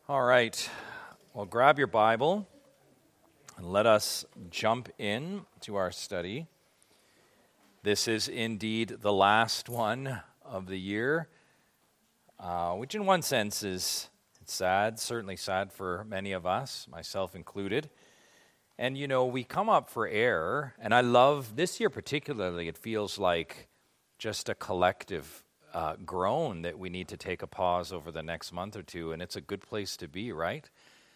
All right. Well, grab your Bible and let us jump in to our study. This is indeed the last one of the year, which in one sense is sad, certainly sad for many of us, myself included. And, you know, we come up for air, and I love this year particularly, it feels like just a collective groan that we need to take a pause over the next month or two, and it's a good place to be, right?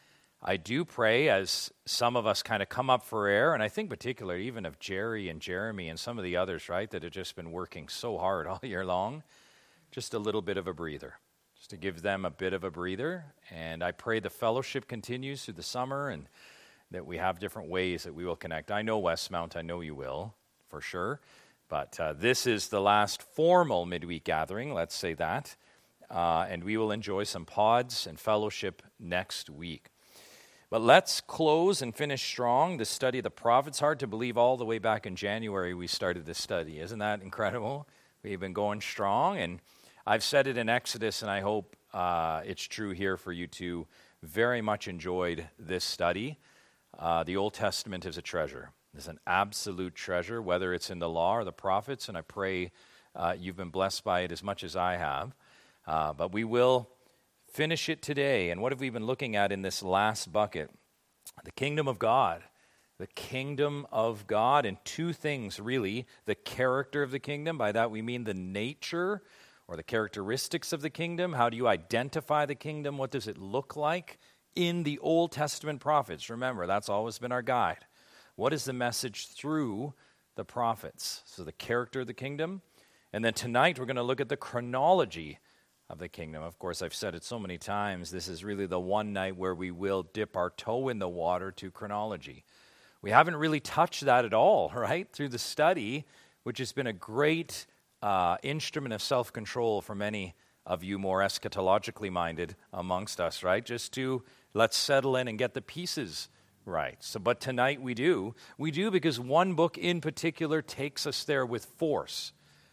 I do pray as some of us kind of come up for air, and I think particularly even of Jerry and Jeremy and some of the others, right, that have just been working so hard all year long, just a little bit of a breather, just to give them a bit of a breather. And I pray the fellowship continues through the summer and that we have different ways that we will connect. I know Westmount, I know you will, for sure. But this is the last formal midweek gathering, let's say that, and we will enjoy some pods and fellowship next week. But let's close and finish strong the study of the prophets. Hard to believe all the way back in January we started this study. Isn't that incredible? We've been going strong, and I've said it in Exodus, and I hope it's true here for you too. Very much enjoyed this study. The Old Testament is a treasure. It's an absolute treasure, whether it's in the law or the prophets, and I pray you've been blessed by it as much as I have. But we will finish it today. And what have we been looking at in this last bucket? The kingdom of God. The kingdom of God, and two things really. The character of the kingdom, by that we mean the nature or the characteristics of the kingdom. How do you identify the kingdom? What does it look like in the Old Testament prophets? Remember, that's always been our guide. What is the message through the prophets? So the character of the kingdom. And then tonight we're going to look at the chronology of the kingdom. Of course, I've said it so many times, this is really the one night where we will dip our toe in the water to chronology. We haven't really touched that at all, right, through the study, which has been a great instrument of self-control for many of you more eschatologically minded amongst us, right? Just to let's settle in and get the pieces right. So, but tonight we do. We do because one book in particular takes us there with force.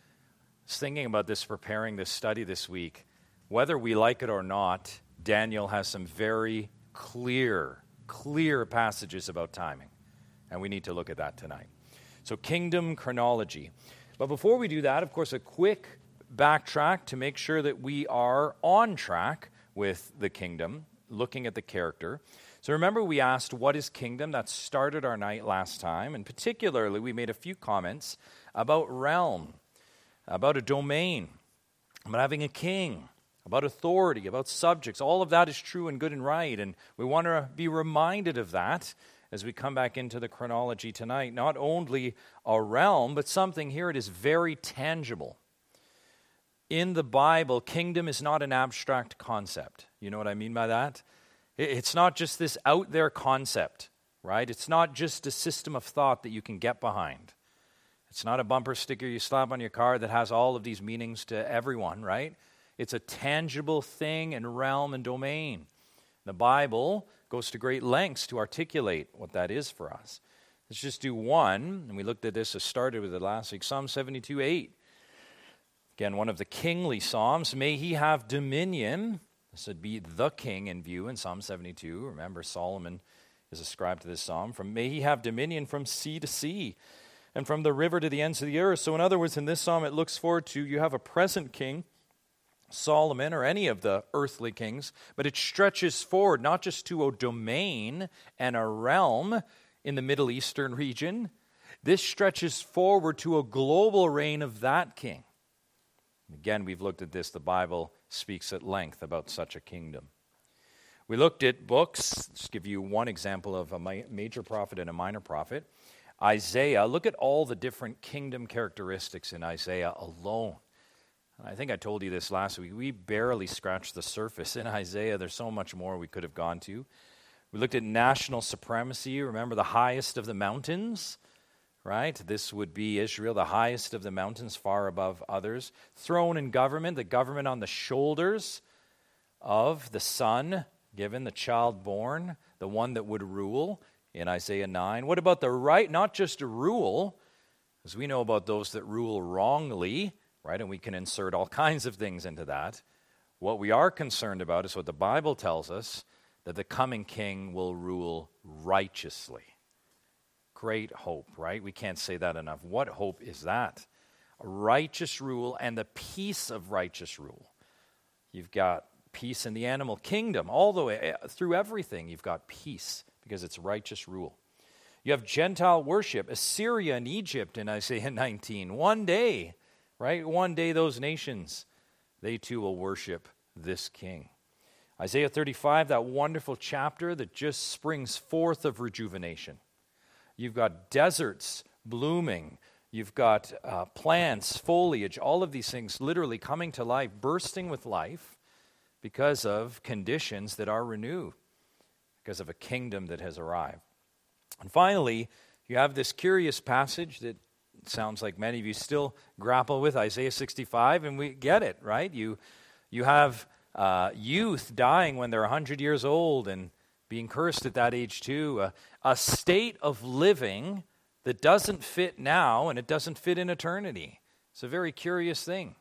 I was thinking about this, preparing this study this week. Whether we like it or not, Daniel has some very clear passages about timing. And we need to look at that tonight. So, kingdom chronology. But before we do that, of course, a quick backtrack to make sure that we are on track with the kingdom, looking at the character. So remember we asked, what is kingdom? That started our night last time. And particularly, we made a few comments about realm, about a domain, about having a king, about authority, about subjects. All of that is true and good and right. And we want to be reminded of that as we come back into the chronology tonight. Not only a realm, but something here, it is very tangible. In the Bible, kingdom is not an abstract concept. You know what I mean by that? It's not just this out there concept, right? It's not just a system of thought that you can get behind. It's not a bumper sticker you slap on your car that has all of these meanings to everyone, right? It's a tangible thing and realm and domain. The Bible goes to great lengths to articulate what that is for us. Let's just do one, and we looked at this, I started with it last week, Psalm 72:8. Again, one of the kingly psalms. May he have dominion. This would be the king in view in Psalm 72. Remember, Solomon is ascribed to this psalm. May he have dominion from sea to sea and from the river to the ends of the earth. So in other words, in this psalm, it looks forward to you have a present king, Solomon, or any of the earthly kings, but it stretches forward not just to a domain and a realm in the Middle Eastern region. This stretches forward to a global reign of that king. Again, we've looked at this. The Bible speaks at length about such a kingdom. We looked at books. Just give you one example of a major prophet and a minor prophet. Isaiah, look at all the different kingdom characteristics in Isaiah alone. I think I told you this last week. We barely scratched the surface in Isaiah. There's so much more we could have gone to. We looked at national supremacy. Remember the highest of the mountains? Right? This would be Israel, the highest of the mountains, far above others. Throne and government, the government on the shoulders of the son given, the child born, the one that would rule in Isaiah 9. What about the right, not just to rule, as we know about those that rule wrongly, right? And we can insert all kinds of things into that. What we are concerned about is what the Bible tells us, that the coming king will rule righteously. Great hope, right? We can't say that enough. What hope is that? A righteous rule and the peace of righteous rule. You've got peace in the animal kingdom. All the way through everything, you've got peace because it's righteous rule. You have Gentile worship, Assyria and Egypt in Isaiah 19. One day, right? One day those nations, they too will worship this king. Isaiah 35, that wonderful chapter that just springs forth of rejuvenation. You've got deserts blooming. You've got plants, foliage, all of these things literally coming to life, bursting with life because of conditions that are renewed, because of a kingdom that has arrived. And finally, you have this curious passage that sounds like many of you still grapple with, Isaiah 65, and we get it, right? You have youth dying when they're 100 years old and being cursed at that age too, a state of living that doesn't fit now and it doesn't fit in eternity. It's a very curious thing.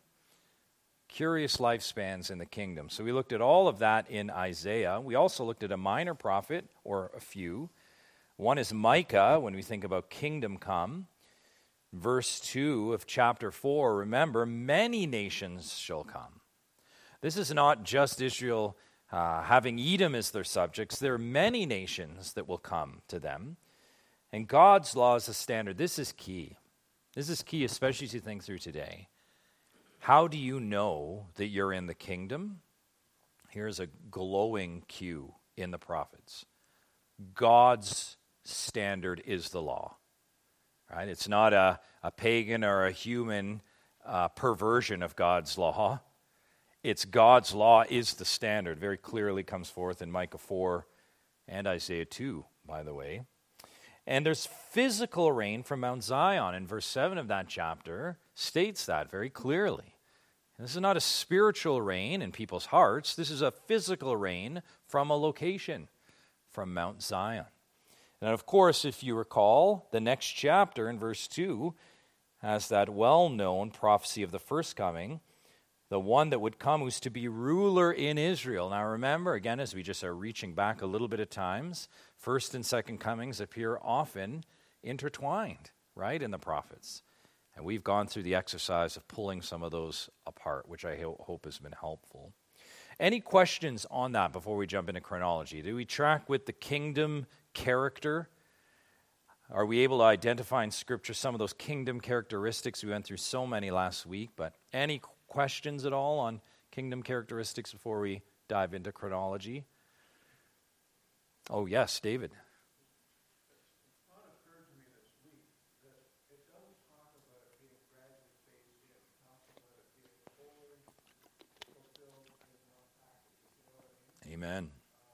Curious lifespans in the kingdom. So we looked at all of that in Isaiah. We also looked at a minor prophet, or a few. One is Micah, when we think about kingdom come. Verse 2 of chapter 4, remember, many nations shall come. This is not just Israel having Edom as their subjects. There are many nations that will come to them. And God's law is a standard. This is key. This is key, especially as you think through today. How do you know that you're in the kingdom? Here's a glowing cue in the prophets. God's standard is the law. Right? It's not a pagan or a human perversion of God's law. It's God's law is the standard. Very clearly comes forth in Micah 4 and Isaiah 2, by the way. And there's physical rain from Mount Zion. And verse 7 of that chapter states that very clearly. And this is not a spiritual rain in people's hearts. This is a physical rain from a location, from Mount Zion. And of course, if you recall, the next chapter in verse 2 has that well-known prophecy of the first coming, the one that would come who's to be ruler in Israel. Now remember, again, as we just are reaching back a little bit at times, first and second comings appear often intertwined, right, in the prophets. And we've gone through the exercise of pulling some of those apart, which I hope has been helpful. Any questions on that before we jump into chronology? Do we track with the kingdom character? Are we able to identify in Scripture some of those kingdom characteristics? We went through so many last week, but any questions at all on kingdom characteristics before we dive into chronology? Oh, yes, David. Amen.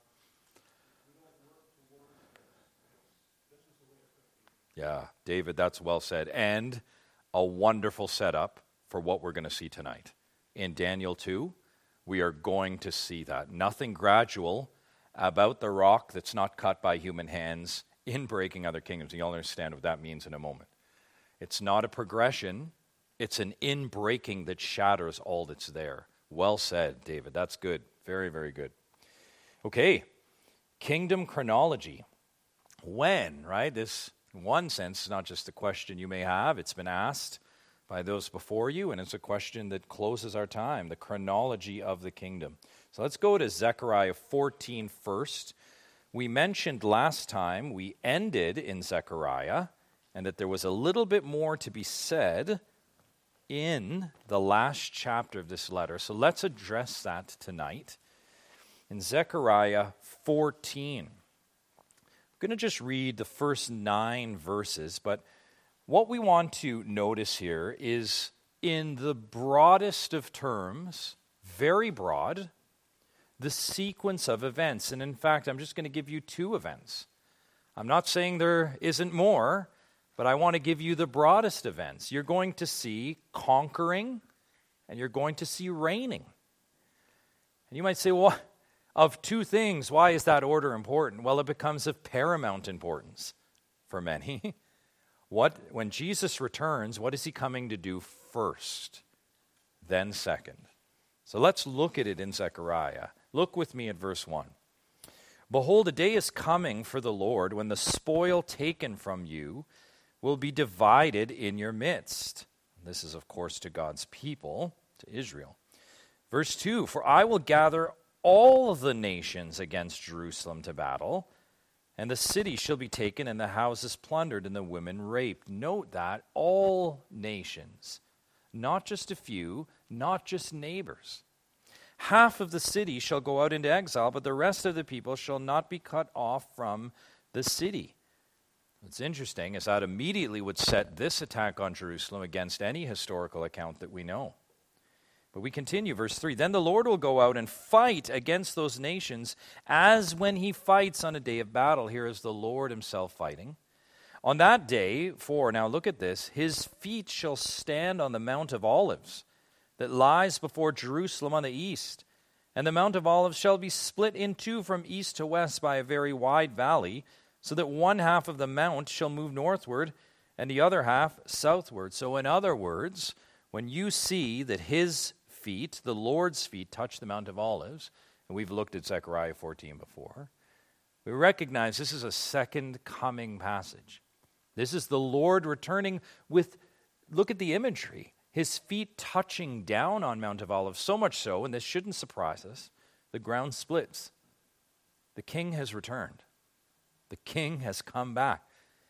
Yeah, David, that's well said. And a wonderful setup for what we're going to see tonight. In Daniel 2, we are going to see that. Nothing gradual about the rock that's not cut by human hands in breaking other kingdoms. You'll understand what that means in a moment. It's not a progression. It's an in-breaking that shatters all that's there. Well said, David. That's good. Very, very good. Okay, kingdom chronology. When, right? This, in one sense, is not just a question you may have. It's been asked by those before you, and it's a question that closes our time, the chronology of the kingdom. So let's go to Zechariah 14 first. We mentioned last time we ended in Zechariah, and that there was a little bit more to be said in the last chapter of this letter. So let's address that tonight. In Zechariah 14, I'm going to just read the first 9 verses, but what we want to notice here is in the broadest of terms, very broad, the sequence of events. And in fact, I'm just going to give you 2 events. I'm not saying there isn't more, but I want to give you the broadest events. You're going to see conquering, and you're going to see reigning. And you might say, well, of 2 things, why is that order important? Well, it becomes of paramount importance for many. When Jesus returns, what is he coming to do first, then second? So let's look at it in Zechariah. Look with me at verse 1. Behold, a day is coming for the Lord when the spoil taken from you will be divided in your midst. This is, of course, to God's people, to Israel. Verse 2, for I will gather all the nations against Jerusalem to battle, and the city shall be taken, and the houses plundered, and the women raped. Note that, all nations, not just a few, not just neighbors. Half of the city shall go out into exile, but the rest of the people shall not be cut off from the city. What's interesting is that immediately would set this attack on Jerusalem against any historical account that we know. But we continue, verse 3. Then the Lord will go out and fight against those nations as when he fights on a day of battle. Here is the Lord himself fighting. On that day, now look at this, his feet shall stand on the Mount of Olives that lies before Jerusalem on the east. And the Mount of Olives shall be split in two from east to west by a very wide valley, so that one half of the mount shall move northward and the other half southward. So in other words, when you see that his feet, the Lord's feet, touch the Mount of Olives, and we've looked at Zechariah 14 before, we recognize this is a second coming passage. This is the Lord returning with, look at the imagery, his feet touching down on Mount of Olives, so much so, and this shouldn't surprise us, the ground splits. The king has returned. The king has come back.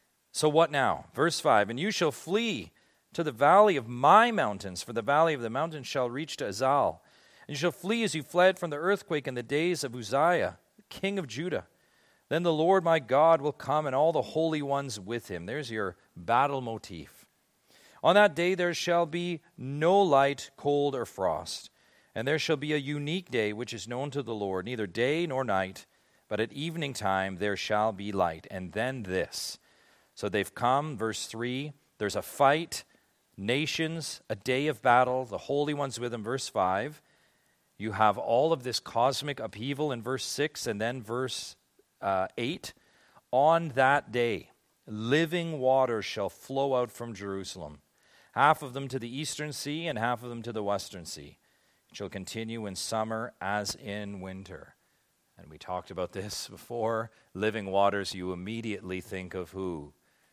So what now? Verse 5, and you shall flee to the valley of my mountains, for the valley of the mountains shall reach to Azal. And you shall flee as you fled from the earthquake in the days of Uzziah, king of Judah. Then the Lord my God will come, and all the holy ones with him. There's your battle motif. On that day there shall be no light, cold, or frost. And there shall be a unique day which is known to the Lord, neither day nor night, but at evening time there shall be light. And then this. So they've come, verse 3, there's a fight, nations, a day of battle, the holy ones with them, verse 5. You have all of this cosmic upheaval in verse 6, and then verse 8. On that day, living waters shall flow out from Jerusalem, half of them to the eastern sea and half of them to the western sea. It shall continue in summer as in winter. And we talked about this before. Living waters, you immediately think of who?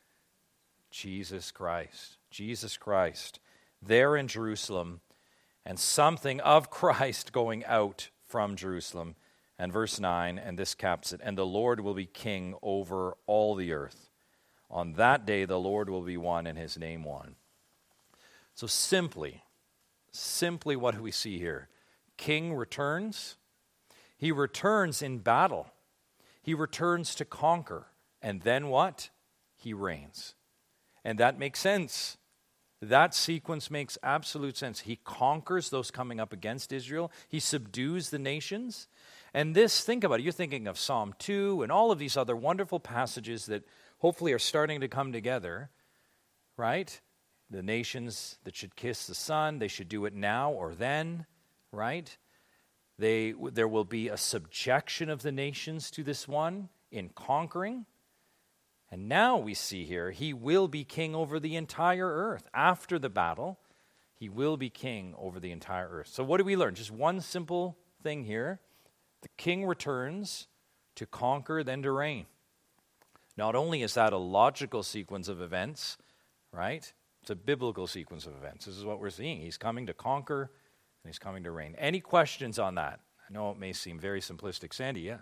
Jesus Christ. Jesus Christ. There in Jerusalem, and something of Christ going out from Jerusalem. And verse 9, and this caps it, and the Lord will be king over all the earth. On that day the Lord will be one and his name one. So simply what do we see here? King returns. He returns in battle. He returns to conquer. And then what? He reigns. And that makes sense. That sequence makes absolute sense. He conquers those coming up against Israel. He subdues the nations. And this, think about it, you're thinking of Psalm 2 and all of these other wonderful passages that hopefully are starting to come together, right? The nations that should kiss the Son, they should do it now or then, right? There will be a subjection of the nations to this one in conquering. And now we see here, he will be king over the entire earth. After the battle, he will be king over the entire earth. So what do we learn? Just one simple thing here. The king returns to conquer, then to reign. Not only is that a logical sequence of events, right? It's a biblical sequence of events. This is what we're seeing. He's coming to conquer, and he's coming to reign. Any questions on that? I know it may seem very simplistic. Sandy, yeah?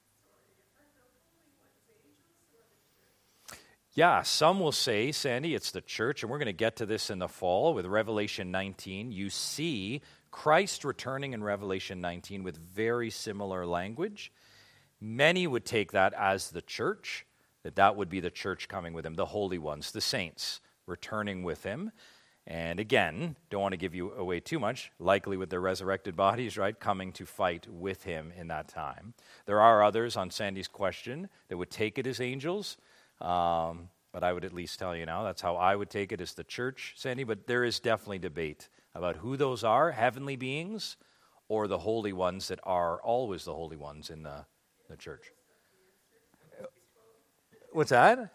Yeah, some will say, Sandy, it's the church, and we're going to get to this in the fall with Revelation 19. You see Christ returning in Revelation 19 with very similar language. Many would take that as the church, that would be the church coming with him, the holy ones, the saints returning with him. And again, don't want to give you away too much, likely with their resurrected bodies, right, coming to fight with him in that time. There are others on Sandy's question that would take it as angels. But I would at least tell you now, that's how I would take it as the church, Sandy. But there is definitely debate about who those are, heavenly beings or the holy ones that are always the holy ones in the church. What's that?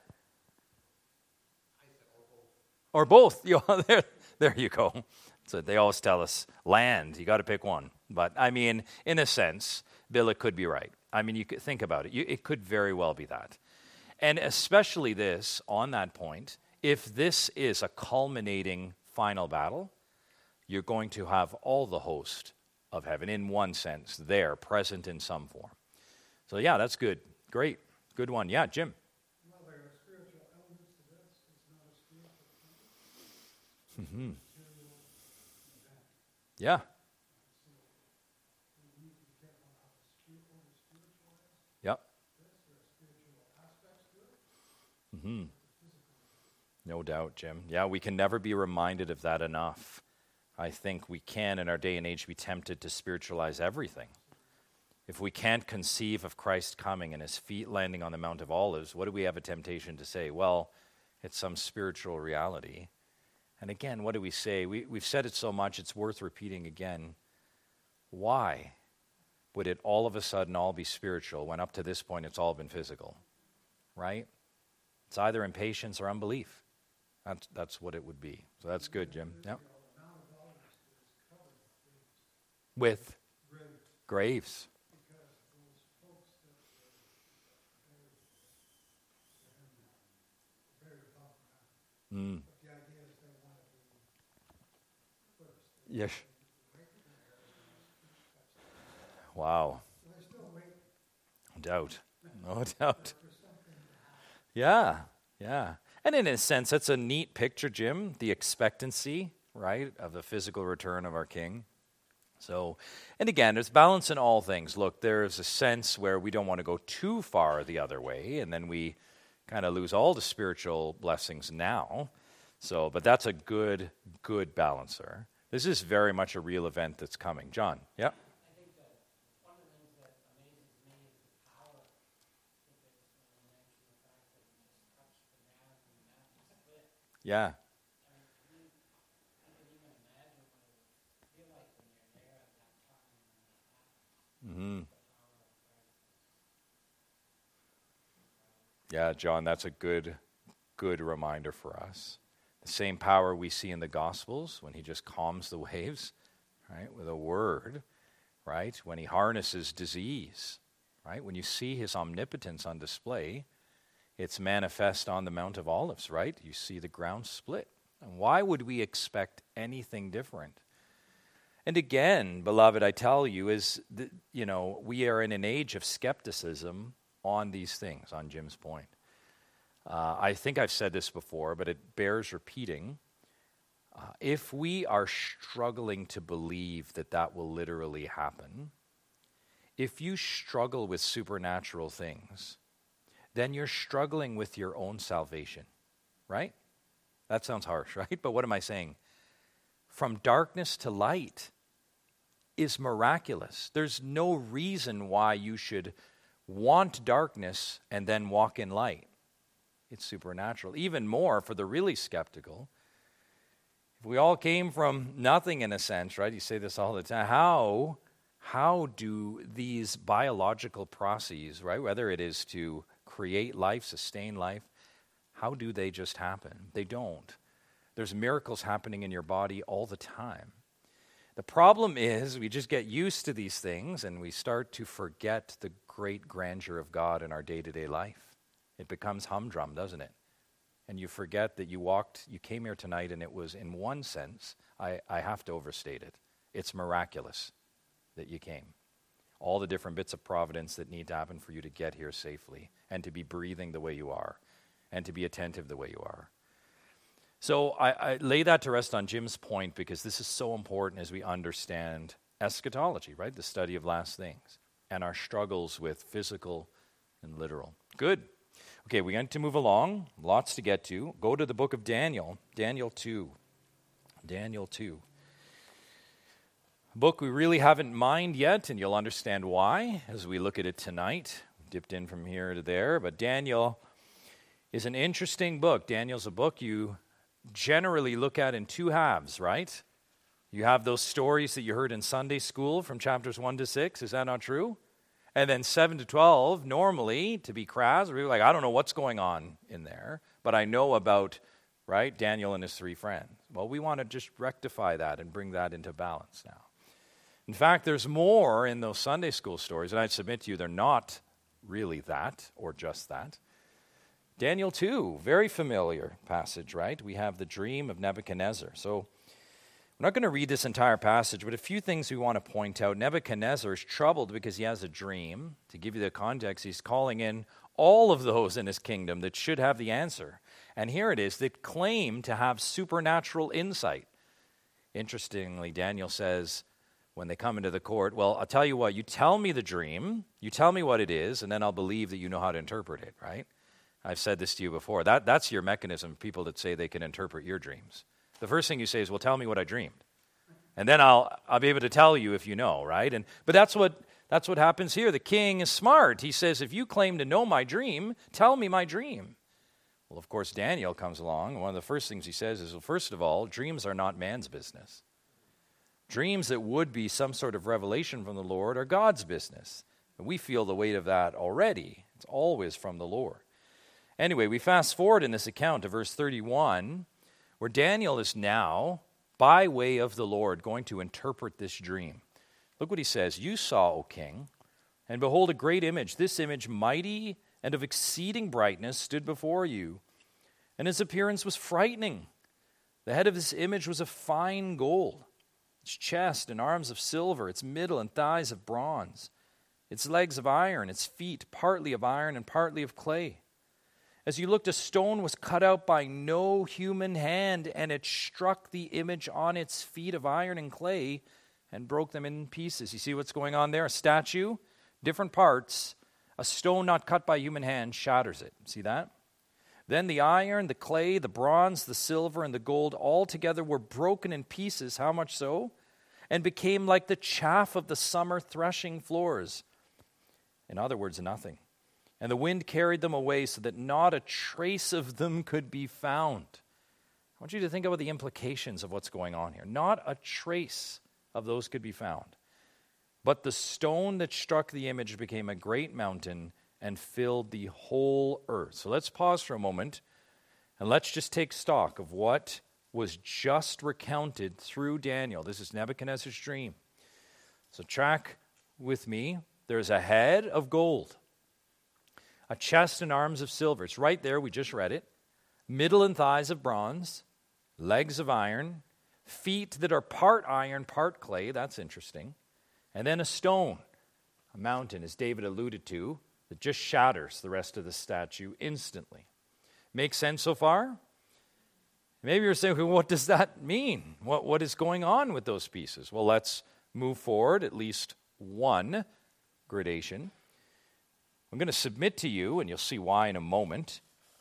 Or both. There you go. So they always tell us, land, you got to pick one. But I mean, in a sense, Bill, it could be right. I mean, you could think about it. It could very well be that. And especially this, on that point, if this is a culminating final battle, you're going to have all the host of heaven, in one sense, there, present in some form. So yeah, that's good. Great. Good one. Yeah, Jim. Well, there are spiritual elements to this. It's not a spiritual thing. Mm-hmm. Yeah. Yep. Mm-hmm. No doubt, Jim. Yeah, we can never be reminded of that enough. I think we can, in our day and age, be tempted to spiritualize everything. If we can't conceive of Christ coming and his feet landing on the Mount of Olives, what do we have a temptation to say? Well, it's some spiritual reality. And again, what do we say? We've said it so much, it's worth repeating again. Why would it all of a sudden all be spiritual when up to this point it's all been physical? Right? It's either impatience or unbelief. That's what it would be. So that's good, Jim. Yep. With graves. Mm. Yes. Wow. No doubt. No doubt. Yeah, yeah. And in a sense, that's a neat picture, Jim, the expectancy, right, of the physical return of our King. So, and again, there's balance in all things. Look, there's a sense where we don't want to go too far the other way, and then we kind of lose all the spiritual blessings now. So, but that's a good balancer. This is very much a real event that's coming. John, yeah? I think that one of the things that amazes me is the power of this, and mention the fact that we just touched the ground and the mountain split. Yeah. I mean, you can even imagine what it would feel like when you're there at that time when that happens. Mm-hmm. The power of Christ. Yeah, John, that's a good reminder for us. The same power we see in the Gospels when he just calms the waves, right, with a word, right? When he harnesses disease, right? When you see his omnipotence on display, it's manifest on the Mount of Olives, right? You see the ground split. And why would we expect anything different? And again, beloved, I tell you, we are in an age of skepticism on these things, on Jim's point. I think I've said this before, but it bears repeating. If we are struggling to believe that will literally happen, if you struggle with supernatural things, then you're struggling with your own salvation, right? That sounds harsh, right? But what am I saying? From darkness to light is miraculous. There's no reason why you should want darkness and then walk in light. It's supernatural. Even more for the really skeptical. If we all came from nothing in a sense, right? You say this all the time. How do these biological processes, right, whether it is to create life, sustain life, how do they just happen? They don't. There's miracles happening in your body all the time. The problem is we just get used to these things and we start to forget the great grandeur of God in our day-to-day life. It becomes humdrum, doesn't it? And you forget that you came here tonight and it was, in one sense, I have to overstate it. It's miraculous that you came. All the different bits of providence that need to happen for you to get here safely and to be breathing the way you are and to be attentive the way you are. So I lay that to rest on Jim's point because this is so important as we understand eschatology, right? The study of last things and our struggles with physical and literal. Good. Okay, we're going to move along. Lots to get to. Go to the book of Daniel, Daniel 2. Daniel 2. A book we really haven't mined yet, and you'll understand why as we look at it tonight. Dipped in from here to there, but Daniel is an interesting book. Daniel's a book you generally look at in two halves, right? You have those stories that you heard in Sunday school from chapters 1 to 6. Is that not true? And then 7 to 12, normally, to be crass, we're like, I don't know what's going on in there, but I know about, right, Daniel and his three friends. Well, we want to just rectify that and bring that into balance now. In fact, there's more in those Sunday school stories, and I'd submit to you they're not really that or just that. Daniel 2, very familiar passage, right? We have the dream of Nebuchadnezzar. So we're not going to read this entire passage, but a few things we want to point out. Nebuchadnezzar is troubled because he has a dream. To give you the context, he's calling in all of those in his kingdom that should have the answer. And here it is, that claim to have supernatural insight. Interestingly, Daniel says, when they come into the court, well, I'll tell you what, you tell me the dream, you tell me what it is, and then I'll believe that you know how to interpret it, right? I've said this to you before. That's your mechanism, people that say they can interpret your dreams. The first thing you say is, well, tell me what I dreamed. And then I'll be able to tell you if you know, right? But that's what happens here. The king is smart. He says, if you claim to know my dream, tell me my dream. Well, of course, Daniel comes along, and one of the first things he says is, well, first of all, dreams are not man's business. Dreams that would be some sort of revelation from the Lord are God's business. And we feel the weight of that already. It's always from the Lord. Anyway, we fast forward in this account to verse 31, where Daniel is now, by way of the Lord, going to interpret this dream. Look what he says. You saw, O king, and behold, a great image. This image, mighty and of exceeding brightness, stood before you, and its appearance was frightening. The head of this image was of fine gold, its chest and arms of silver, its middle and thighs of bronze, its legs of iron, its feet partly of iron and partly of clay. As you looked, a stone was cut out by no human hand, and it struck the image on its feet of iron and clay and broke them in pieces. You see what's going on there? A statue, different parts, a stone not cut by human hand shatters it. See that? Then the iron, the clay, the bronze, the silver, and the gold all together were broken in pieces. How much so? And became like the chaff of the summer threshing floors. In other words, nothing. And the wind carried them away so that not a trace of them could be found. I want you to think about the implications of what's going on here. Not a trace of those could be found. But the stone that struck the image became a great mountain and filled the whole earth. So let's pause for a moment and let's just take stock of what was just recounted through Daniel. This is Nebuchadnezzar's dream. So track with me. There's a head of gold, a chest and arms of silver. It's right there, we just read it. Middle and thighs of bronze, legs of iron, feet that are part iron, part clay. That's interesting. And then a stone, a mountain, as David alluded to, that just shatters the rest of the statue instantly. Make sense so far? Maybe you're saying, well, what does that mean? What is going on with those pieces? Well, let's move forward at least one gradation. I'm going to submit to you, and you'll see why in a moment.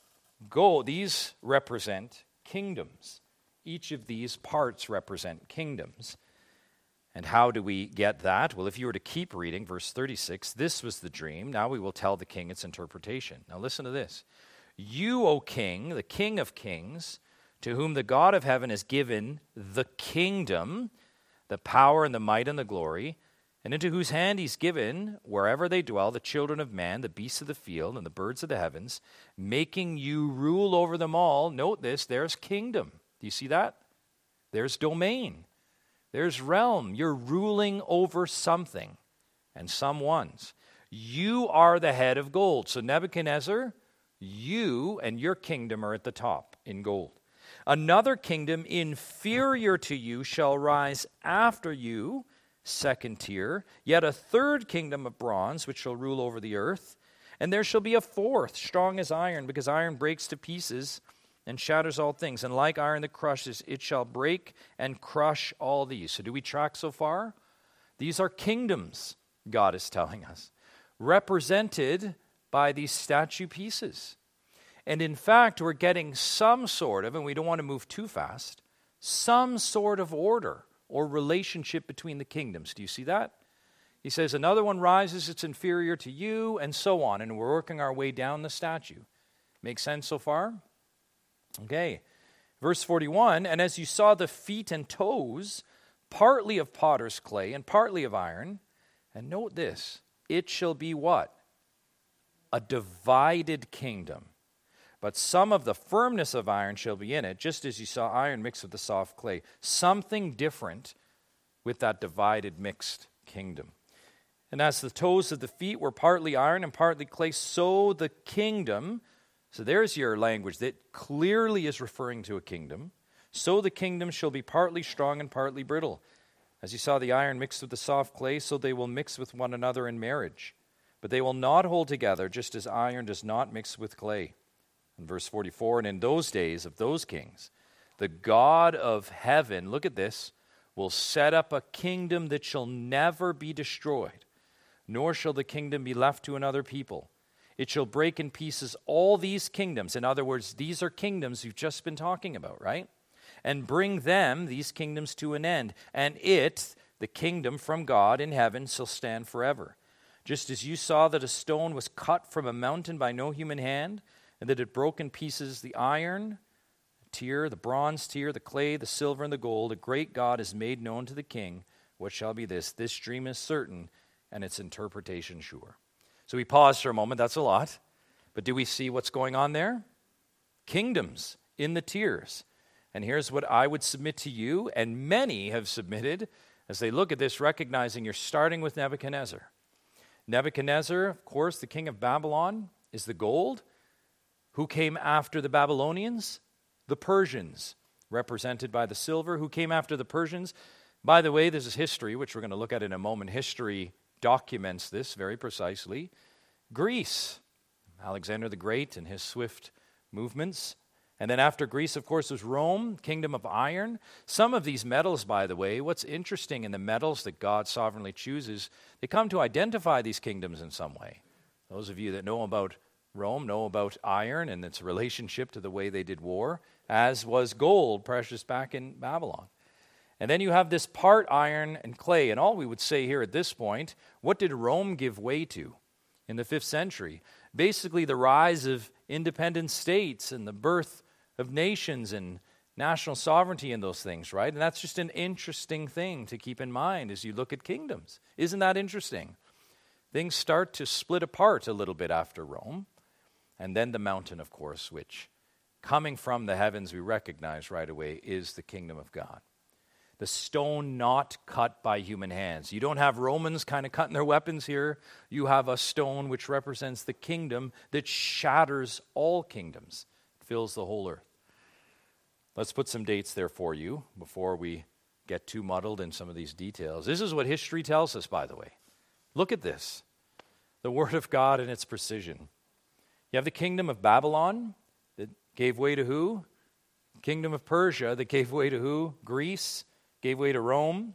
These represent kingdoms. Each of these parts represent kingdoms. And how do we get that? Well, if you were to keep reading, verse 36, this was the dream. Now we will tell the king its interpretation. Now listen to this. You, O king, the king of kings, to whom the God of heaven has given the kingdom, the power and the might and the glory, and into whose hand he's given, wherever they dwell, the children of man, the beasts of the field, and the birds of the heavens, making you rule over them all. Note this, there's kingdom. Do you see that? There's domain. There's realm. You're ruling over something and someone's. You are the head of gold. So Nebuchadnezzar, you and your kingdom are at the top in gold. Another kingdom inferior to you shall rise after you, second tier, yet a third kingdom of bronze, which shall rule over the earth. And there shall be a fourth, strong as iron, because iron breaks to pieces and shatters all things. And like iron that crushes, it shall break and crush all these. So do we track so far? These are kingdoms, God is telling us, represented by these statue pieces. And in fact, we're getting some sort of, and we don't want to move too fast, some sort of order or relationship between the kingdoms. Do you see that? He says, another one rises, it's inferior to you, and so on. And we're working our way down the statue. Make sense so far? Okay. Verse 41, and as you saw the feet and toes, partly of potter's clay and partly of iron, and note this, it shall be what? A divided kingdom. But some of the firmness of iron shall be in it, just as you saw iron mixed with the soft clay. Something different with that divided, mixed kingdom. And as the toes of the feet were partly iron and partly clay, so the kingdom, so there's your language that clearly is referring to a kingdom, so the kingdom shall be partly strong and partly brittle. As you saw the iron mixed with the soft clay, so they will mix with one another in marriage. But they will not hold together, just as iron does not mix with clay. In verse 44, and in those days of those kings, the God of heaven, look at this, will set up a kingdom that shall never be destroyed, nor shall the kingdom be left to another people. It shall break in pieces all these kingdoms. In other words, these are kingdoms you've just been talking about, right? And bring them, these kingdoms, to an end. And it, the kingdom from God in heaven, shall stand forever. Just as you saw that a stone was cut from a mountain by no human hand, and that it broke in pieces the iron tier, the bronze tier, the clay, the silver, and the gold, a great God has made known to the king what shall be this. This dream is certain, and its interpretation sure. So we pause for a moment. That's a lot. But do we see what's going on there? Kingdoms in the tiers. And here's what I would submit to you, and many have submitted, as they look at this, recognizing you're starting with Nebuchadnezzar. Nebuchadnezzar, of course, the king of Babylon, is the gold. Who came after the Babylonians? The Persians, represented by the silver. Who came after the Persians? By the way, this is history, which we're going to look at in a moment. History documents this very precisely. Greece, Alexander the Great and his swift movements. And then after Greece, of course, was Rome, kingdom of iron. Some of these metals, by the way, what's interesting in the metals that God sovereignly chooses, they come to identify these kingdoms in some way. Those of you that know about Rome know about iron and its relationship to the way they did war, as was gold, precious back in Babylon. And then you have this part iron and clay. And all we would say here at this point, what did Rome give way to in the 5th century? Basically the rise of independent states and the birth of nations and national sovereignty and those things, right? And that's just an interesting thing to keep in mind as you look at kingdoms. Isn't that interesting? Things start to split apart a little bit after Rome. And then the mountain, of course, which coming from the heavens we recognize right away is the kingdom of God. The stone not cut by human hands. You don't have Romans kind of cutting their weapons here. You have a stone which represents the kingdom that shatters all kingdoms, fills the whole earth. Let's put some dates there for you before we get too muddled in some of these details. This is what history tells us, by the way. Look at this. The Word of God and its precision. You have the kingdom of Babylon that gave way to who? Kingdom of Persia that gave way to who? Greece. Gave way to Rome.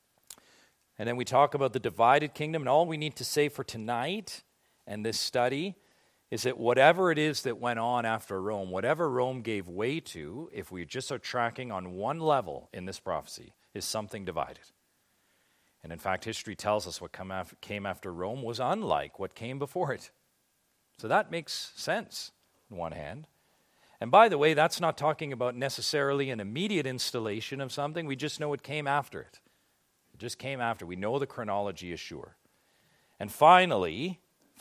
And then we talk about the divided kingdom. And all we need to say for tonight and this study is that whatever it is that went on after Rome, whatever Rome gave way to, if we just are tracking on one level in this prophecy, is something divided. And in fact, history tells us what came after Rome was unlike what came before it. So that makes sense on one hand. And by the way, that's not talking about necessarily an immediate installation of something. We just know it came after it. It just came after. We know the chronology is sure. And finally,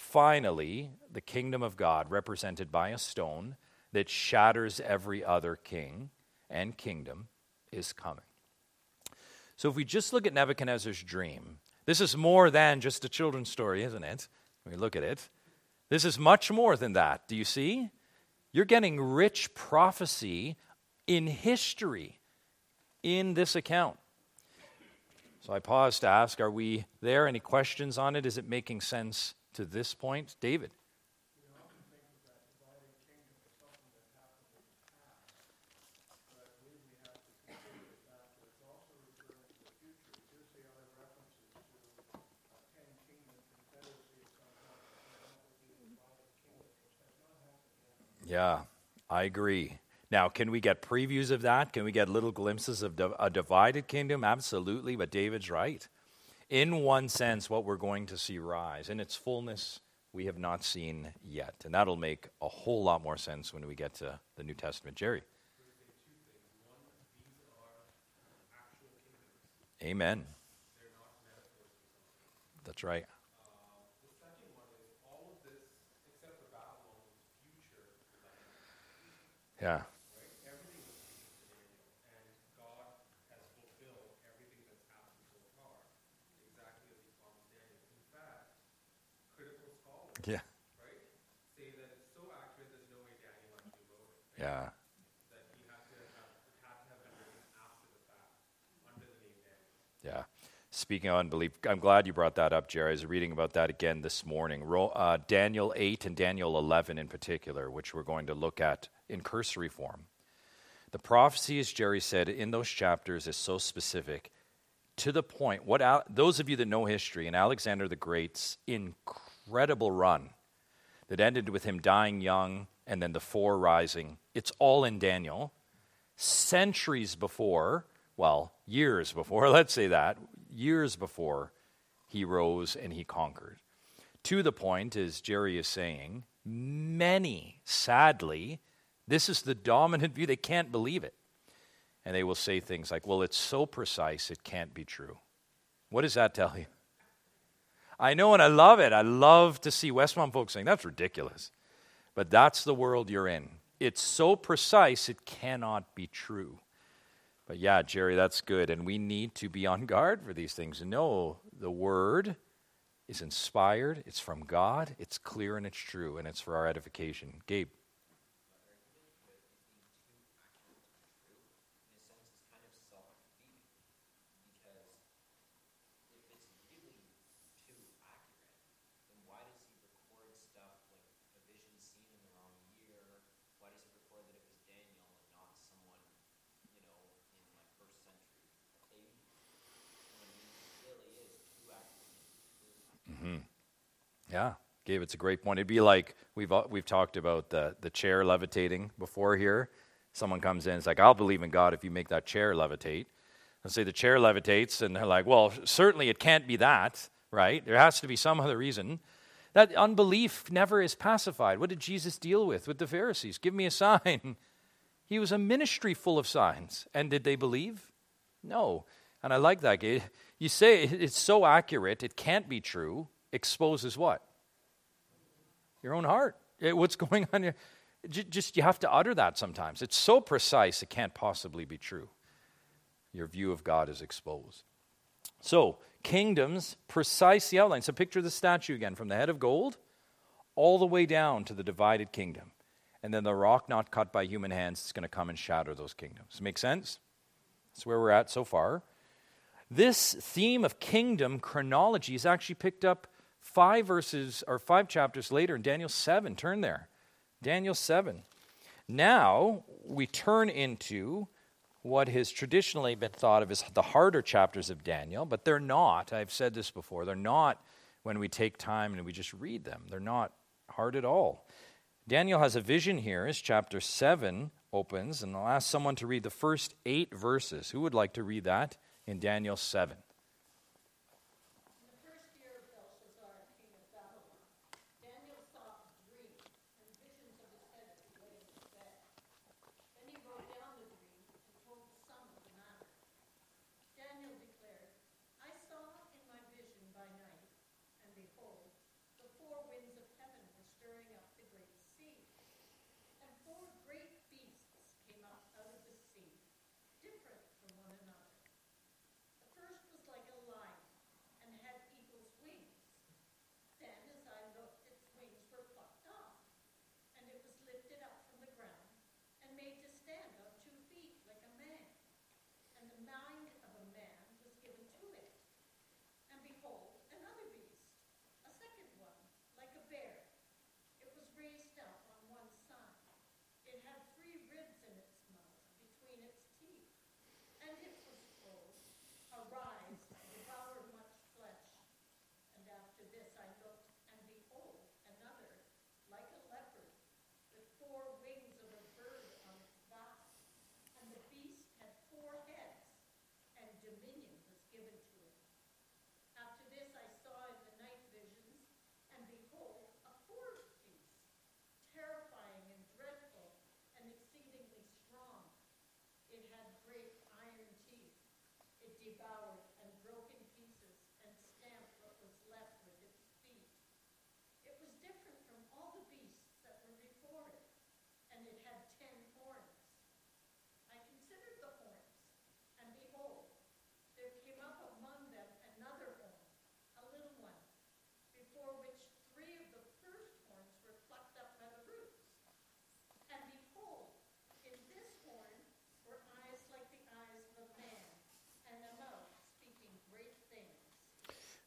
the kingdom of God, represented by a stone that shatters every other king and kingdom, is coming. So if we just look at Nebuchadnezzar's dream, this is more than just a children's story, isn't it? When we look at it. This is much more than that. Do you see? You're getting rich prophecy in history in this account. So I pause to ask, are we there? Any questions on it? Is it making sense to this point? David? We often think of that dividing kingdom as something that happened in the past, but I believe we have to consider the fact that it's also referring to the future. Here's the other references to 10 kingdom confederacy of some kind, that would be the divided kingdom, which has not happened yet. Yeah, I agree. Now, can we get previews of that? Can we get little glimpses of a divided kingdom? Absolutely, but David's right. In one sense, what we're going to see rise in its fullness, we have not seen yet. And that'll make a whole lot more sense when we get to the New Testament. Jerry? Amen. That's right. Yeah. Everything was in Daniel, and God has fulfilled everything that's happened so Yeah. that he had to have been written after the fact, under the name Daniel. Yeah. Speaking of unbelief, I'm glad you brought that up, Jerry. I was reading about that again this morning. Daniel 8 and Daniel 11 in particular, which we're going to look at in cursory form. The prophecy, as Jerry said, in those chapters is so specific to the point. Those of you that know history, and Alexander the Great's incredible run that ended with him dying young and then the four rising, it's all in Daniel. Centuries before, well, years before, let's say that, years before he rose and he conquered. To the point, as Jerry is saying, many, sadly, this is the dominant view. They can't believe it. And they will say things like, well, it's so precise, it can't be true. What does that tell you? I know, and I love it. I love to see Westmount folks saying, that's ridiculous. But that's the world you're in. It's so precise, it cannot be true. But yeah, Jerry, that's good. And we need to be on guard for these things. No, the Word is inspired. It's from God. It's clear and it's true. And it's for our edification. Gabe. Yeah, Gabe, it's a great point. It'd be like we've talked about the chair levitating before here. Someone comes in, it's like, I'll believe in God if you make that chair levitate. And say the chair levitates, and they're like, well, certainly it can't be that, right? There has to be some other reason. That unbelief never is pacified. What did Jesus deal with the Pharisees? Give me a sign. He was a ministry full of signs. And did they believe? No. And I like that, Gabe. You say it's so accurate, it can't be true. Exposes what? Your own heart. What's going on here? Just you have to utter that sometimes. It's so precise, it can't possibly be true. Your view of God is exposed. So, kingdoms, precise the outline. So picture the statue again, from the head of gold all the way down to the divided kingdom. And then the rock not cut by human hands is going to come and shatter those kingdoms. Make sense? That's where we're at so far. This theme of kingdom chronology is actually picked up 5 chapters later in Daniel 7. Turn there. Daniel 7. Now we turn into what has traditionally been thought of as the harder chapters of Daniel, but they're not. I've said this before. They're not when we take time and we just read them. They're not hard at all. Daniel has a vision here as chapter 7 opens, and I'll ask someone to read the first 8 verses. Who would like to read that in Daniel 7?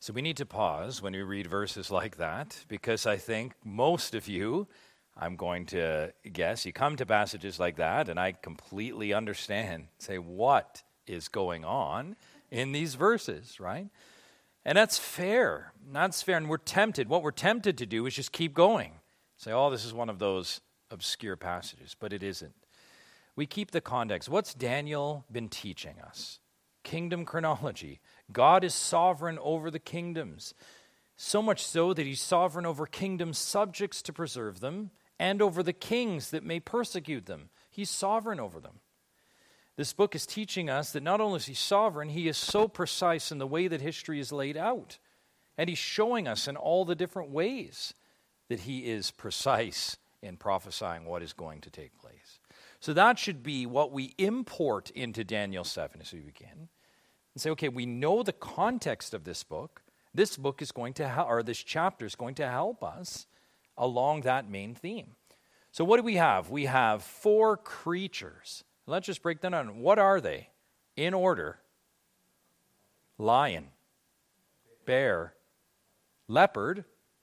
So we need to pause when we read verses like that, because I think most of you, I'm going to guess, you come to passages like that, and I completely understand, say, what is going on in these verses, right? And that's fair. That's fair, and we're tempted. What we're tempted to do is just keep going. Say, oh, this is one of those obscure passages, but it isn't. We keep the context. What's Daniel been teaching us? Kingdom chronology. God is sovereign over the kingdoms, so much so that he's sovereign over kingdom subjects to preserve them and over the kings that may persecute them. He's sovereign over them. This book is teaching us that not only is he sovereign, he is so precise in the way that history is laid out. And he's showing us in all the different ways that he is precise in prophesying what is going to take place. So that should be what we import into Daniel 7 as we begin. And say, okay, we know the context of this book. This book is going to or this chapter is going to help us along that main theme. So what do we have? We have 4 creatures. Let's just break them down. What are they? In order. Lion, bear, leopard.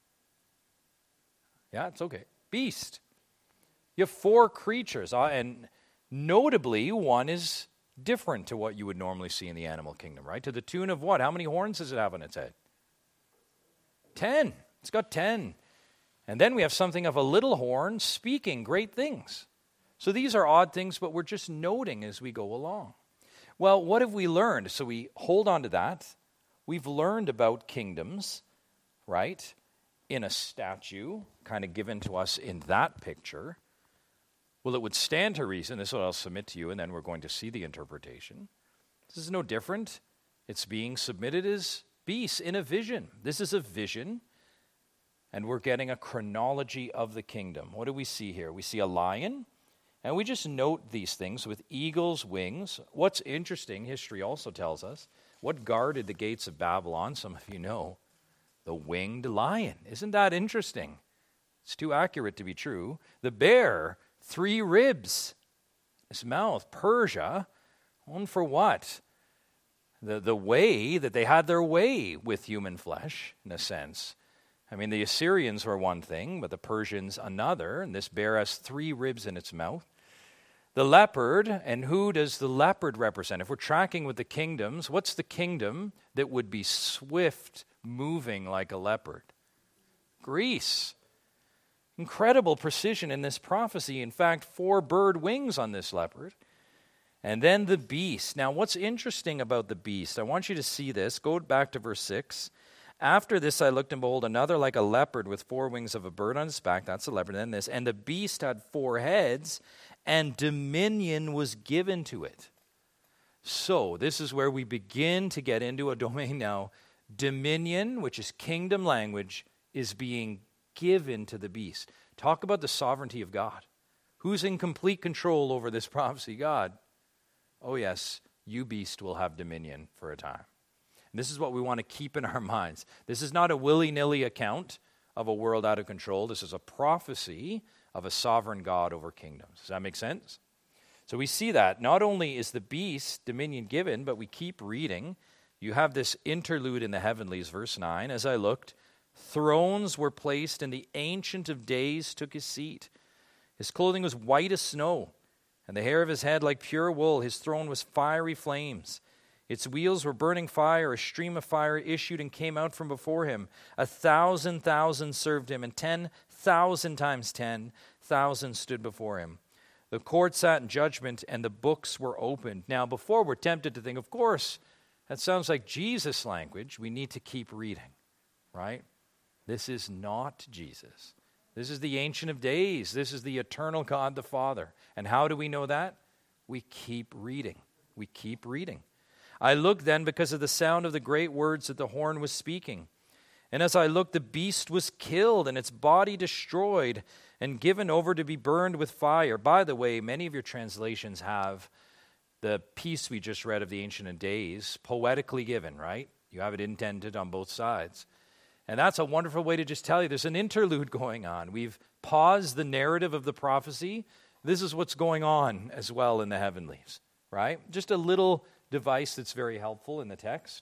Yeah, it's okay. Beast. You have 4 creatures, and notably, one is different to what you would normally see in the animal kingdom, right? To the tune of what? How many horns does it have on its head? 10. It's got 10. And then we have something of a little horn speaking great things. So these are odd things, but we're just noting as we go along. Well, what have we learned? So we hold on to that. We've learned about kingdoms, right? In a statue, kind of given to us in that picture. Well, it would stand to reason, this is what I'll submit to you, and then we're going to see the interpretation. This is no different. It's being submitted as beasts in a vision. This is a vision, and we're getting a chronology of the kingdom. What do we see here? We see a lion, and we just note these things with eagle's wings. What's interesting, history also tells us, what guarded the gates of Babylon, some of you know, the winged lion. Isn't that interesting? It's too accurate to be true. The bear, 3 ribs. His mouth, Persia. One for what? The way that they had their way with human flesh, in a sense. I mean, the Assyrians were one thing, but the Persians another. And this bear has 3 ribs in its mouth. The leopard, and who does the leopard represent? If we're tracking with the kingdoms, what's the kingdom that would be swift, moving like a leopard? Greece. Incredible precision in this prophecy. In fact, 4 bird wings on this leopard. And then the beast. Now, what's interesting about the beast, I want you to see this. Go back to verse 6. After this I looked, and behold, another like a leopard with 4 wings of a bird on its back. That's the leopard. And then this. And the beast had 4 heads, and dominion was given to it. So, this is where we begin to get into a domain now. Dominion, which is kingdom language, is being given to the beast. Talk about the sovereignty of God. Who's in complete control over this prophecy? God. Oh yes, you beast will have dominion for a time. And this is what we want to keep in our minds. This is not a willy-nilly account of a world out of control. This is a prophecy of a sovereign God over kingdoms. Does that make sense? So we see that not only is the beast dominion given, but we keep reading. You have this interlude in the heavenlies, verse 9. As I looked, thrones were placed, and the Ancient of Days took his seat. His clothing was white as snow, and the hair of his head like pure wool. His throne was fiery flames. Its wheels were burning fire. A stream of fire issued and came out from before him. 1,000,000 served him, and 10,000 times 10,000 stood before him. The court sat in judgment, and the books were opened. Now, before we're tempted to think, of course, that sounds like Jesus' language. We need to keep reading, right? This is not Jesus. This is the Ancient of Days. This is the eternal God the Father. And how do we know that? We keep reading. We keep reading. I looked then because of the sound of the great words that the horn was speaking. And as I looked, the beast was killed and its body destroyed and given over to be burned with fire. By the way, many of your translations have the piece we just read of the Ancient of Days poetically given, right? You have it indented on both sides. And that's a wonderful way to just tell you there's an interlude going on. We've paused the narrative of the prophecy. This is what's going on as well in the heavenlies, right? Just a little device that's very helpful in the text.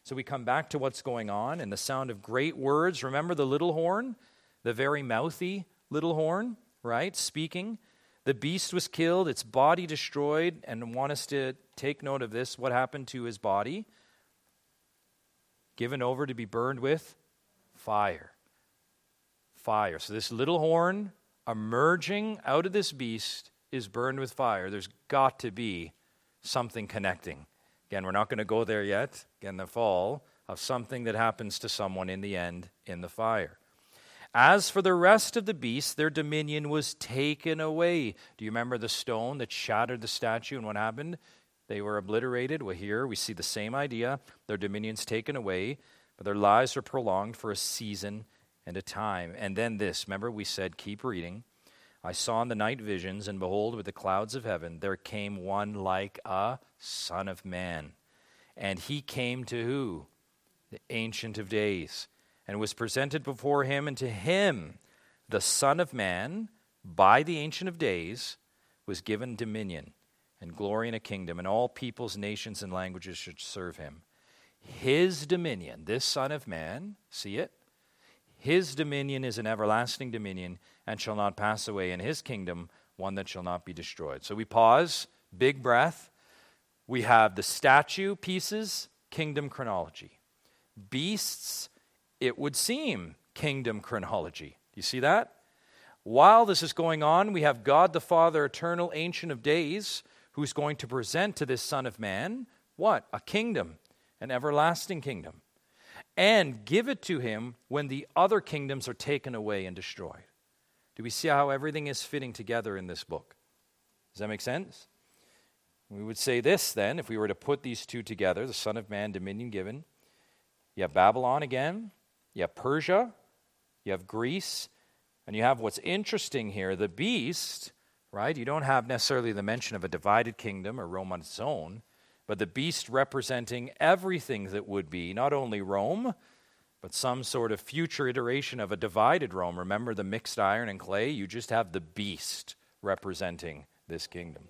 So we come back to what's going on and the sound of great words. Remember the little horn? The very mouthy little horn, right? Speaking. The beast was killed, its body destroyed, and I want us to take note of this. What happened to his body? Given over to be burned with fire. Fire. So this little horn emerging out of this beast is burned with fire. There's got to be something connecting. Again, we're not going to go there yet. Again, the fall of something that happens to someone in the end in the fire. As for the rest of the beasts, their dominion was taken away. Do you remember the stone that shattered the statue and what happened? They were obliterated. Well, here we see the same idea. Their dominion's taken away, but their lives are prolonged for a season and a time. And then this, remember we said, keep reading. I saw in the night visions, and behold, with the clouds of heaven, there came one like a Son of Man. And he came to who? The Ancient of Days, and was presented before him, and to him, the Son of Man, by the Ancient of Days, was given dominion and glory and a kingdom, and all peoples, nations, and languages should serve him. His dominion, this Son of Man, see it? His dominion is an everlasting dominion and shall not pass away, and his kingdom one that shall not be destroyed. So we pause, big breath. We have the statue pieces, kingdom chronology. Beasts, it would seem, kingdom chronology. Do you see that? While this is going on, we have God the Father, eternal, Ancient of Days, who's going to present to this Son of Man, what? A kingdom, an everlasting kingdom. And give it to him when the other kingdoms are taken away and destroyed. Do we see how everything is fitting together in this book? Does that make sense? We would say this then, if we were to put these two together, the Son of Man, dominion given. You have Babylon again, you have Persia, you have Greece, and you have what's interesting here, the beast, right? You don't have necessarily the mention of a divided kingdom or Rome on its own, but the beast representing everything that would be, not only Rome, but some sort of future iteration of a divided Rome. Remember the mixed iron and clay? You just have the beast representing this kingdom.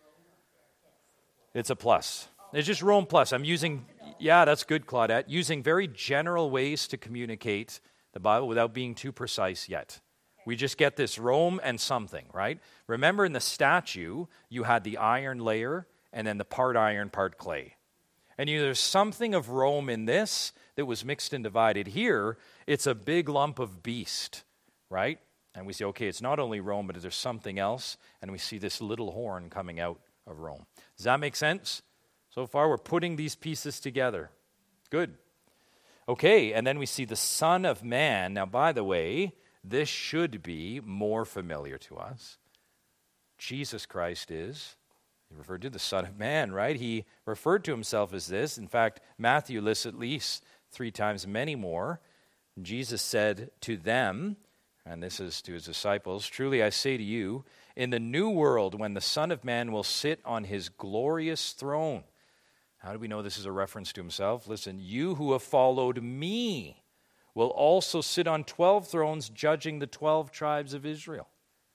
It's a plus. It's just Rome plus. I'm using, that's good, Claudette, using very general ways to communicate the Bible without being too precise yet. We just get this Rome and something, right? Remember in the statue, you had the iron layer and then the part iron, part clay. And there's something of Rome in this that was mixed and divided. Here, it's a big lump of beast, right? And we say, okay, it's not only Rome, but there's something else. And we see this little horn coming out of Rome. Does that make sense? So far, we're putting these pieces together. Good. Okay, and then we see the Son of Man. Now, by the way, this should be more familiar to us. Jesus Christ is, he referred to the Son of Man, right? He referred to himself as this. In fact, Matthew lists at least 3 times, many more. Jesus said to them, and this is to his disciples, truly I say to you, in the new world, when the Son of Man will sit on his glorious throne. How do we know this is a reference to himself? Listen, you who have followed me will also sit on 12 thrones, judging the 12 tribes of Israel.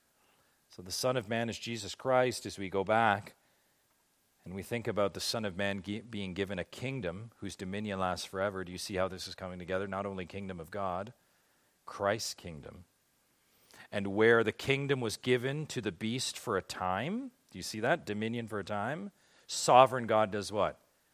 So the Son of Man is Jesus Christ. As we go back and we think about the Son of Man being given a kingdom whose dominion lasts forever, do you see how this is coming together? Not only kingdom of God, Christ's kingdom. And where the kingdom was given to the beast for a time, do you see that? Dominion for a time. Sovereign God does what?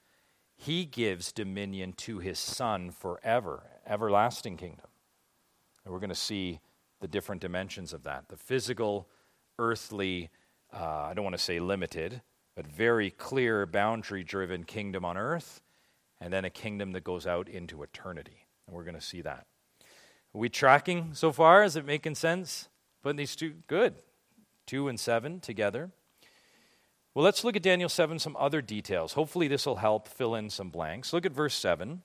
He gives dominion to his Son forever, everlasting kingdom. And we're going to see the different dimensions of that. The physical, earthly, I don't want to say limited, but very clear, boundary-driven kingdom on earth, and then a kingdom that goes out into eternity. And we're going to see that. Are we tracking so far? Is it making sense? Putting these two, good. 2 and 7 together. Well, let's look at Daniel 7, some other details. Hopefully this will help fill in some blanks. Look at verse 7.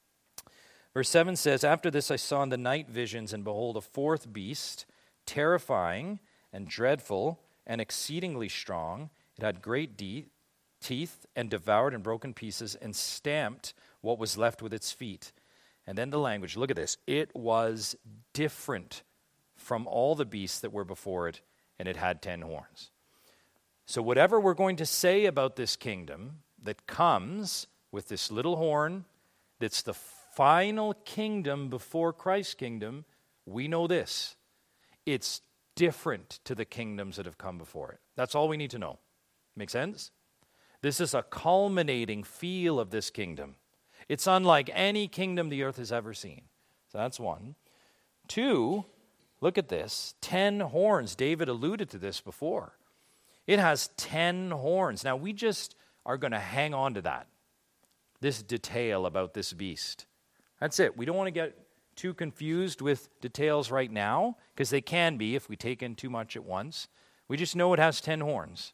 Verse 7 says, after this I saw in the night visions, and behold, a fourth beast, terrifying and dreadful and exceedingly strong. It had great teeth, and devoured and broken pieces, and stamped what was left with its feet. And then the language, look at this. It was different from all the beasts that were before it, and it had 10 horns. So whatever we're going to say about this kingdom that comes with this little horn, that's the final kingdom before Christ's kingdom, we know this. It's different to the kingdoms that have come before it. That's all we need to know. Make sense? This is a culminating feel of this kingdom. It's unlike any kingdom the earth has ever seen. So that's one. Two, look at this. 10 horns. David alluded to this before. It has 10 horns. Now, we just are going to hang on to that, this detail about this beast. That's it. We don't want to get too confused with details right now, because they can be if we take in too much at once. We just know it has 10 horns.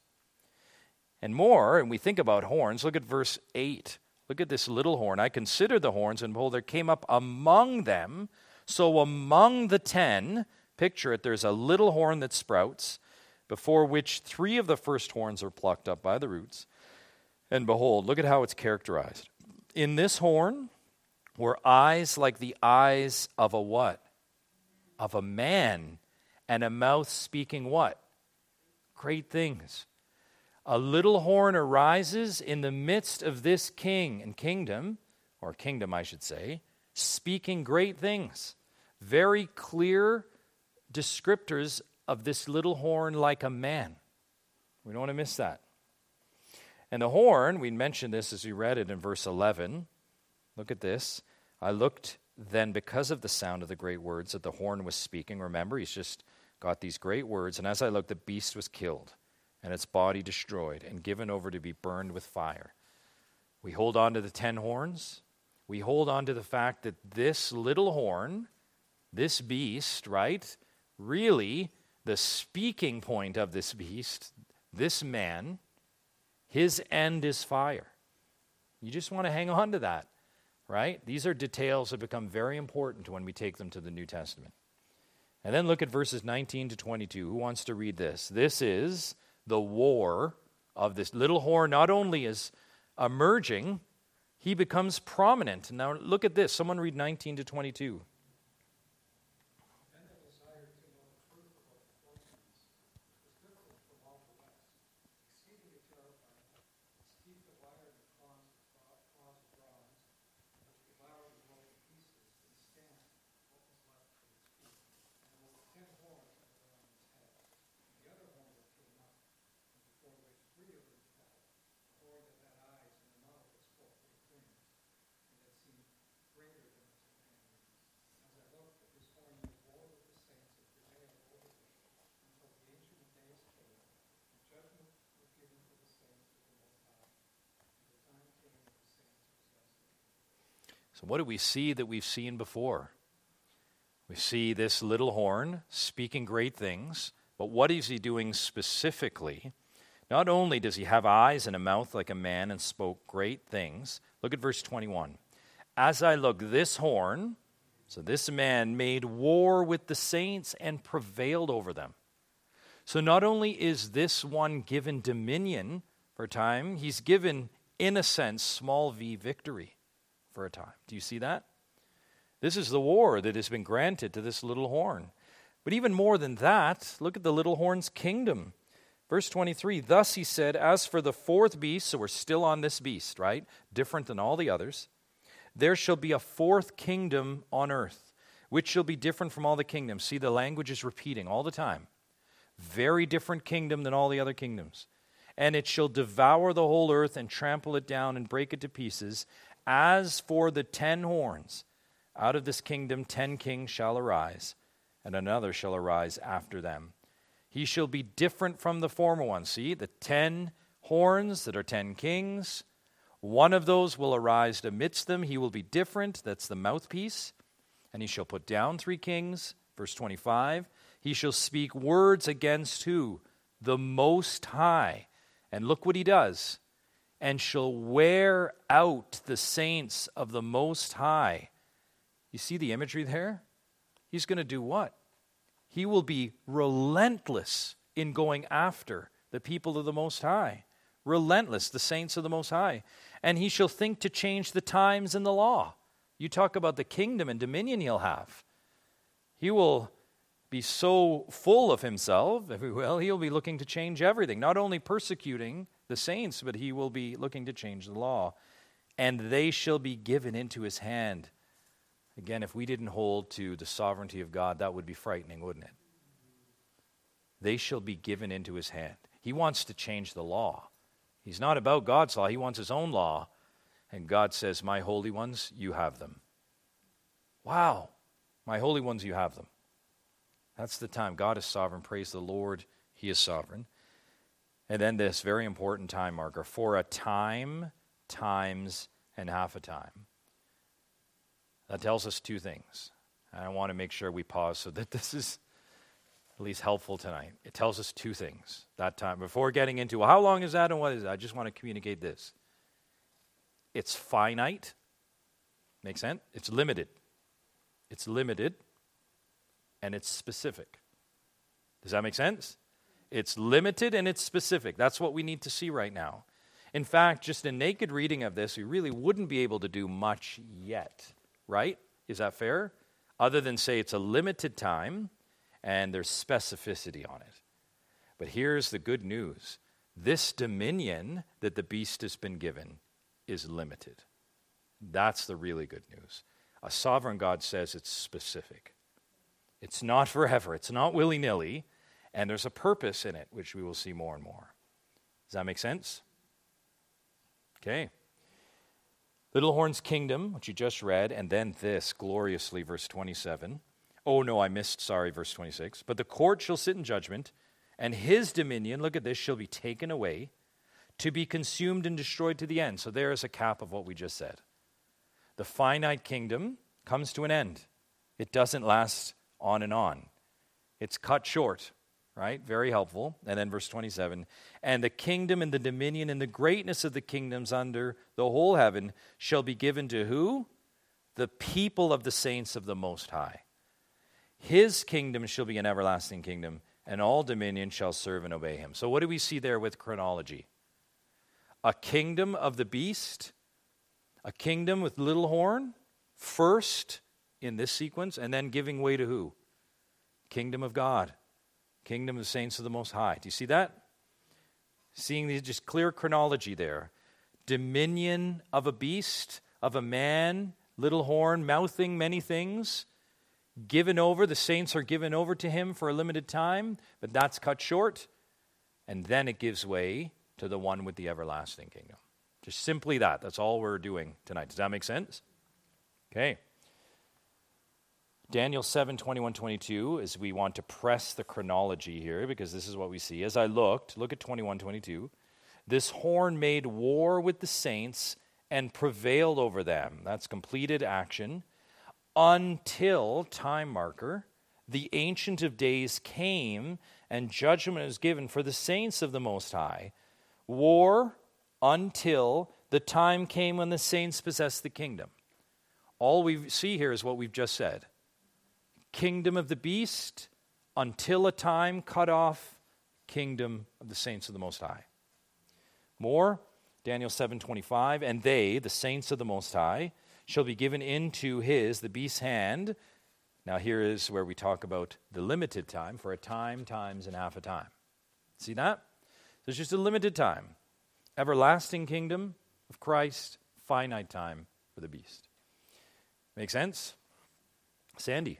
And more, and we think about horns, look at verse 8. Look at this little horn. I considered the horns, and behold, there came up among them. So among the 10, picture it, there's a little horn that sprouts, before which 3 of the first horns are plucked up by the roots. And behold, look at how it's characterized. In this horn were eyes like the eyes of a what? Of a man, and a mouth speaking what? Great things. A little horn arises in the midst of this king and kingdom, or kingdom I should say, speaking great things. Very clear descriptors of this little horn like a man. We don't want to miss that. And the horn, we mentioned this as we read it in verse 11. Look at this. I looked then because of the sound of the great words that the horn was speaking. Remember, he's just got these great words. And as I looked, the beast was killed, and its body destroyed, and given over to be burned with fire. We hold on to the 10 horns. We hold on to the fact that this little horn, this beast, right, really the speaking point of this beast, this man, his end is fire. You just want to hang on to that, right? These are details that become very important when we take them to the New Testament. And then look at verses 19 to 22. Who wants to read this? This is the war of this little horn. Not only is emerging, he becomes prominent. Now look at this. Someone read 19 to 22. So what do we see that we've seen before? We see this little horn speaking great things, but what is he doing specifically? Not only does he have eyes and a mouth like a man and spoke great things. Look at verse 21. As I look, this horn, so this man made war with the saints and prevailed over them. So not only is this one given dominion for a time, he's given, in a sense, small v victory for a time. Do you see that? This is the war that has been granted to this little horn. But even more than that, look at the little horn's kingdom. Verse 23, thus he said, as for the fourth beast, so we're still on this beast, right? Different than all the others. There shall be a fourth kingdom on earth, which shall be different from all the kingdoms. See, the language is repeating all the time. Very different kingdom than all the other kingdoms. And it shall devour the whole earth and trample it down and break it to pieces. As for the 10 horns, out of this kingdom 10 kings shall arise, and another shall arise after them. He shall be different from the former one. See, the 10 horns that are 10 kings, one of those will arise amidst them. He will be different. That's the mouthpiece. And he shall put down 3 kings. Verse 25, he shall speak words against who? The Most High. And look what he does. And shall wear out the saints of the Most High. You see the imagery there? He's going to do what? He will be relentless in going after the people of the Most High. Relentless, the saints of the Most High. And he shall think to change the times and the law. You talk about the kingdom and dominion he'll have. He will be so full of himself, if you will, he'll be looking to change everything. Not only persecuting the saints, but he will be looking to change the law. and they shall be given into his hand. Again, if we didn't hold to the sovereignty of God, that would be frightening, wouldn't it? They shall be given into his hand. He wants to change the law. He's not about God's law. He wants his own law. And God says, my holy ones, you have them. Wow. My holy ones, you have them. That's the time. God is sovereign. Praise the Lord. He is sovereign. And then this very important time marker. For a time, times, and half a time. That tells us two things. And I want to make sure we pause so that this is at least helpful tonight. It tells us two things that time. Before getting into, well, how long is that and what is that? I just want to communicate this. It's finite. Make sense? It's limited. It's limited. And it's specific. Does that make sense? It's limited and it's specific. That's what we need to see right now. In fact, just a naked reading of this, we really wouldn't be able to do much yet. Right? Is that fair? Other than say it's a limited time and there's specificity on it. But here's the good news. This dominion that the beast has been given is limited. That's the really good news. A sovereign God says it's specific. It's not forever. It's not willy-nilly. And there's a purpose in it, which we will see more and more. Does that make sense? Okay. Little horn's kingdom, which you just read, and then this, gloriously, verse 27. Oh, no, I missed, verse 26. But the court shall sit in judgment, and his dominion, look at this, shall be taken away, to be consumed and destroyed to the end. So there is a cap of what we just said. The finite kingdom comes to an end. It doesn't last on and on. It's cut short, right? Very helpful. And then verse 27, and the kingdom and the dominion and the greatness of the kingdoms under the whole heaven shall be given to who? The people of the saints of the Most High. His kingdom shall be an everlasting kingdom, and all dominion shall serve and obey him. So what do we see there with chronology? A kingdom of the beast, a kingdom with little horn, first in this sequence, and then giving way to who? Kingdom of God. Kingdom of the saints of the Most High. Do you see that? Seeing the just clear chronology there. Dominion of a beast, of a man, little horn, mouthing many things. Given over, the saints are given over to him for a limited time, but that's cut short. And then it gives way to the one with the everlasting kingdom. Just simply that. That's all we're doing tonight. Does that make sense? Okay. Daniel 7, 21, 22, as we want to press the chronology here, because this is what we see. As I look at 21, 22. This horn made war with the saints and prevailed over them. That's completed action. Until, time marker, the Ancient of Days came and judgment was given for the saints of the Most High. War until the time came when the saints possessed the kingdom. All we see here is what we've just said. Kingdom of the beast until a time cut off, kingdom of the saints of the Most High. More, Daniel 7:25, and they, the saints of the Most High, shall be given into his, the beast's hand. Now here is where we talk about the limited time, for a time, times, and half a time. See that? So it's just a limited time. Everlasting kingdom of Christ, finite time for the beast. Make sense? Sandy?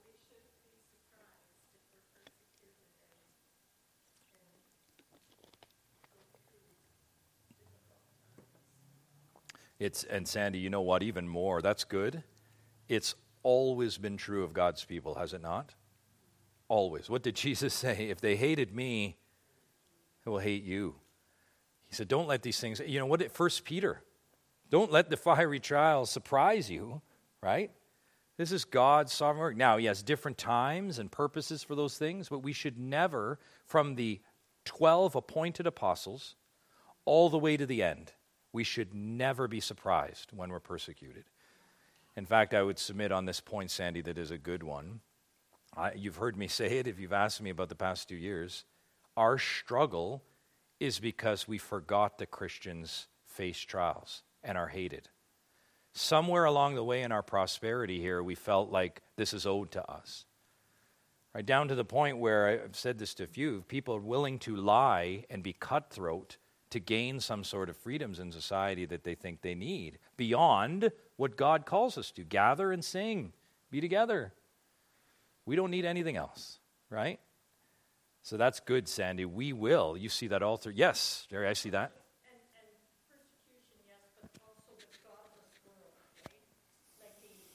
And Sandy, you know what, even more, that's good. It's always been true of God's people, has it not? Always. What did Jesus say? If they hated me, they will hate you. He said, don't let these things, you know what, 1 Peter, don't let the fiery trials surprise you, right? This is God's sovereign work. Now, he has different times and purposes for those things, but we should never, from the 12 appointed apostles all the way to the end, we should never be surprised when we're persecuted. In fact, I would submit on this point, Sandy, that is a good one. You've heard me say it if you've asked me about the past 2 years. Our struggle is because we forgot that Christians face trials and are hated. Somewhere along the way in our prosperity here, we felt like this is owed to us. Right down to the point where, I've said this to a few, people are willing to lie and be cutthroat to gain some sort of freedoms in society that they think they need, beyond what God calls us to. Gather and sing, be together. We don't need anything else, right? So that's good, Sandy. We will. You see that all through. Yes, Jerry, I see that. And persecution, yes, but also the godless world, right? Like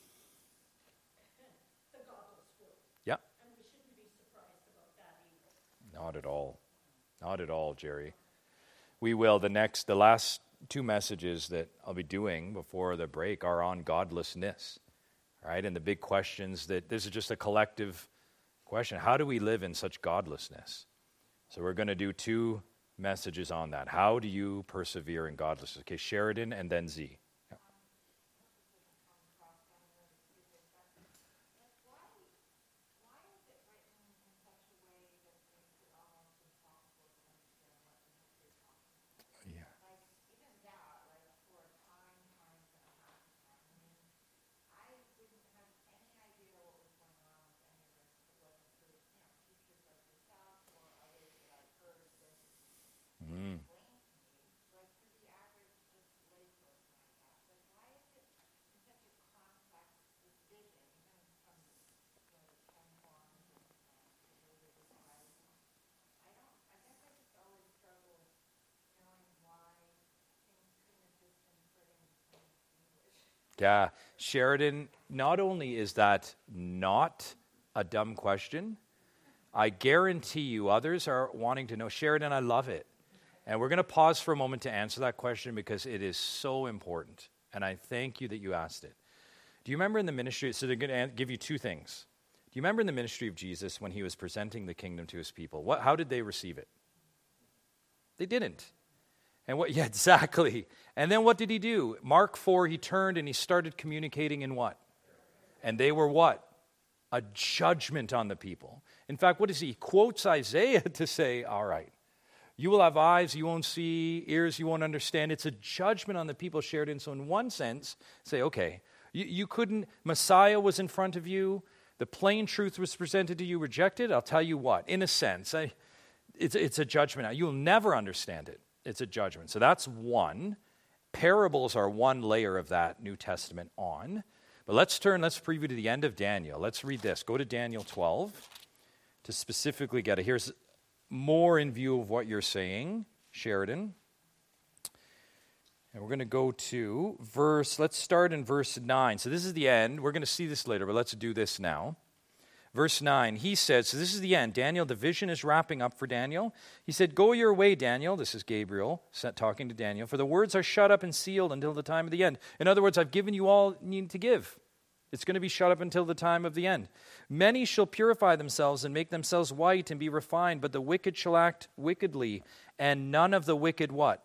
the godless world. Yeah. And we shouldn't be surprised about that either. Not at all. Not at all, Jerry. We will. The last two messages that I'll be doing before the break are on godlessness, right? And the big questions that this is just a collective question. How do we live in such godlessness? So we're going to do two messages on that. How do you persevere in godlessness? Okay, Sheridan and then Z. Yeah. Yeah. Mm. Yeah, Sheridan, not only is that not a dumb question, I guarantee you others are wanting to know. Sheridan, I love it. And we're going to pause for a moment to answer that question because it is so important. And I thank you that you asked it. Do you remember in the ministry, so they're going to give you two things. Do you remember in the ministry of Jesus when he was presenting the kingdom to his people? How did they receive it? They didn't. And yeah, exactly. And then what did he do? Mark 4, he turned and he started communicating in what? And they were what? A judgment on the people. In fact, what is he quotes Isaiah to say, all right, you will have eyes you won't see, ears you won't understand. It's a judgment on the people, Sheridan. So in one sense, say, okay, you couldn't, Messiah was in front of you, the plain truth was presented to you, rejected. I'll tell you what, in a sense, it's a judgment. You'll never understand it. It's a judgment. So that's one. Parables are one layer of that New Testament on. But let's preview to the end of Daniel. Let's read this. Go to Daniel 12 to specifically get it. Here's more in view of what you're saying, Sheridan. And we're going to go to let's start in verse 9. So this is the end. We're going to see this later, but let's do this now. Verse 9, he said, so this is the end. Daniel, the vision is wrapping up for Daniel. He said, go your way, Daniel. This is Gabriel talking to Daniel. For the words are shut up and sealed until the time of the end. In other words, I've given you all you need to give. It's going to be shut up until the time of the end. Many shall purify themselves and make themselves white and be refined, but the wicked shall act wickedly, and none of the wicked what?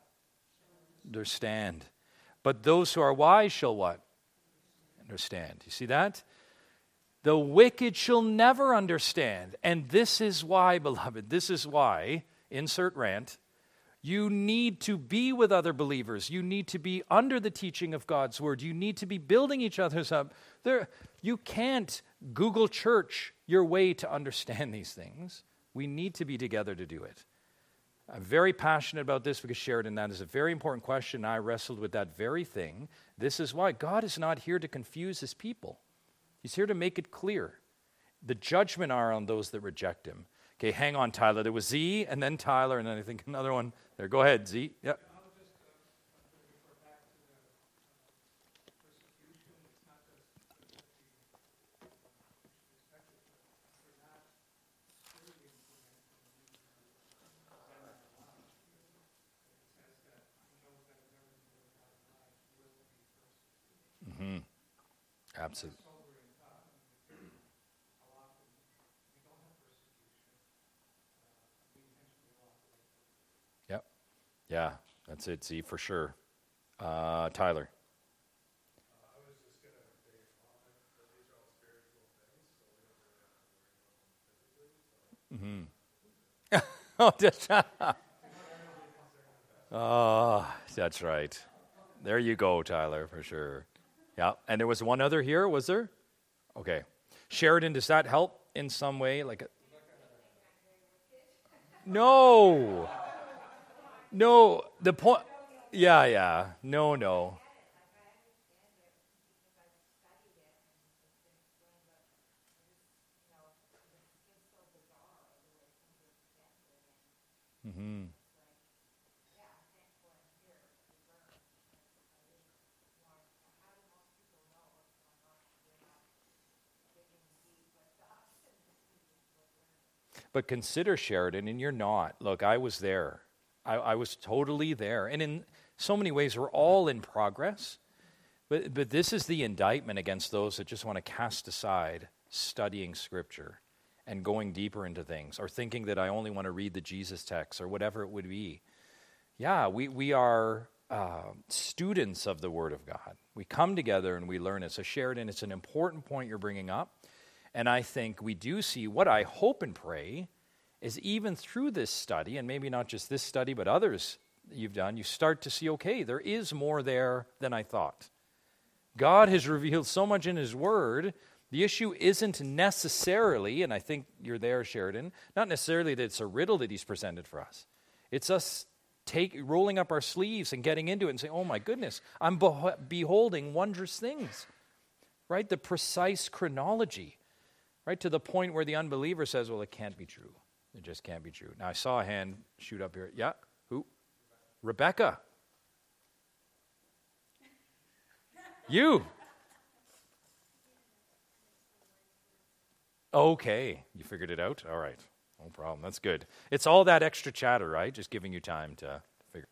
Understand. But those who are wise shall what? Understand. You see that? The wicked shall never understand. And this is why, beloved, this is why, insert rant, you need to be with other believers. You need to be under the teaching of God's word. You need to be building each other's up. You can't Google church your way to understand these things. We need to be together to do it. I'm very passionate about this because, Sheridan, that is a very important question. I wrestled with that very thing. This is why God is not here to confuse his people. He's here to make it clear. The judgment are on those that reject him. Okay, hang on, Tyler. There was Z, and then Tyler, and then I think another one. There, go ahead, Z. Yep. I'll just refer back to the persecution. It's not just that the expected, but for not really implementing it says that he knows that if everything goes out of life, will be persecuted. Mm-hmm. Absolutely. Yeah, that's it, Z, for sure. Tyler. I was just going to make a comment that these are all spiritual things, so we don't really have to worry about them physically. Oh, that's right. There you go, Tyler, for sure. Yeah, and there was one other here, was there? Okay. Sheridan, does that help in some way? No. No, the point. Yeah. No. Mm-hmm. But consider, Sheridan, and you're not. Look, I was there. I was totally there. And in so many ways, we're all in progress. But this is the indictment against those that just want to cast aside studying Scripture and going deeper into things, or thinking that I only want to read the Jesus text or whatever it would be. Yeah, we are students of the Word of God. We come together and we learn it. So Sheridan, it's an important point you're bringing up. And I think we do see what I hope and pray is even through this study, and maybe not just this study, but others you've done, you start to see, okay, there is more there than I thought. God has revealed so much in His Word. The issue isn't necessarily, and I think you're there, Sheridan, not necessarily that it's a riddle that He's presented for us. It's us rolling up our sleeves and getting into it and saying, oh my goodness, I'm beholding wondrous things, right? The precise chronology, right? To the point where the unbeliever says, well, it can't be true. It just can't be true. Now, I saw a hand shoot up here. Yeah, who? Rebecca. You. Okay, you figured it out? All right, no problem. That's good. It's all that extra chatter, right? Just giving you time to figure.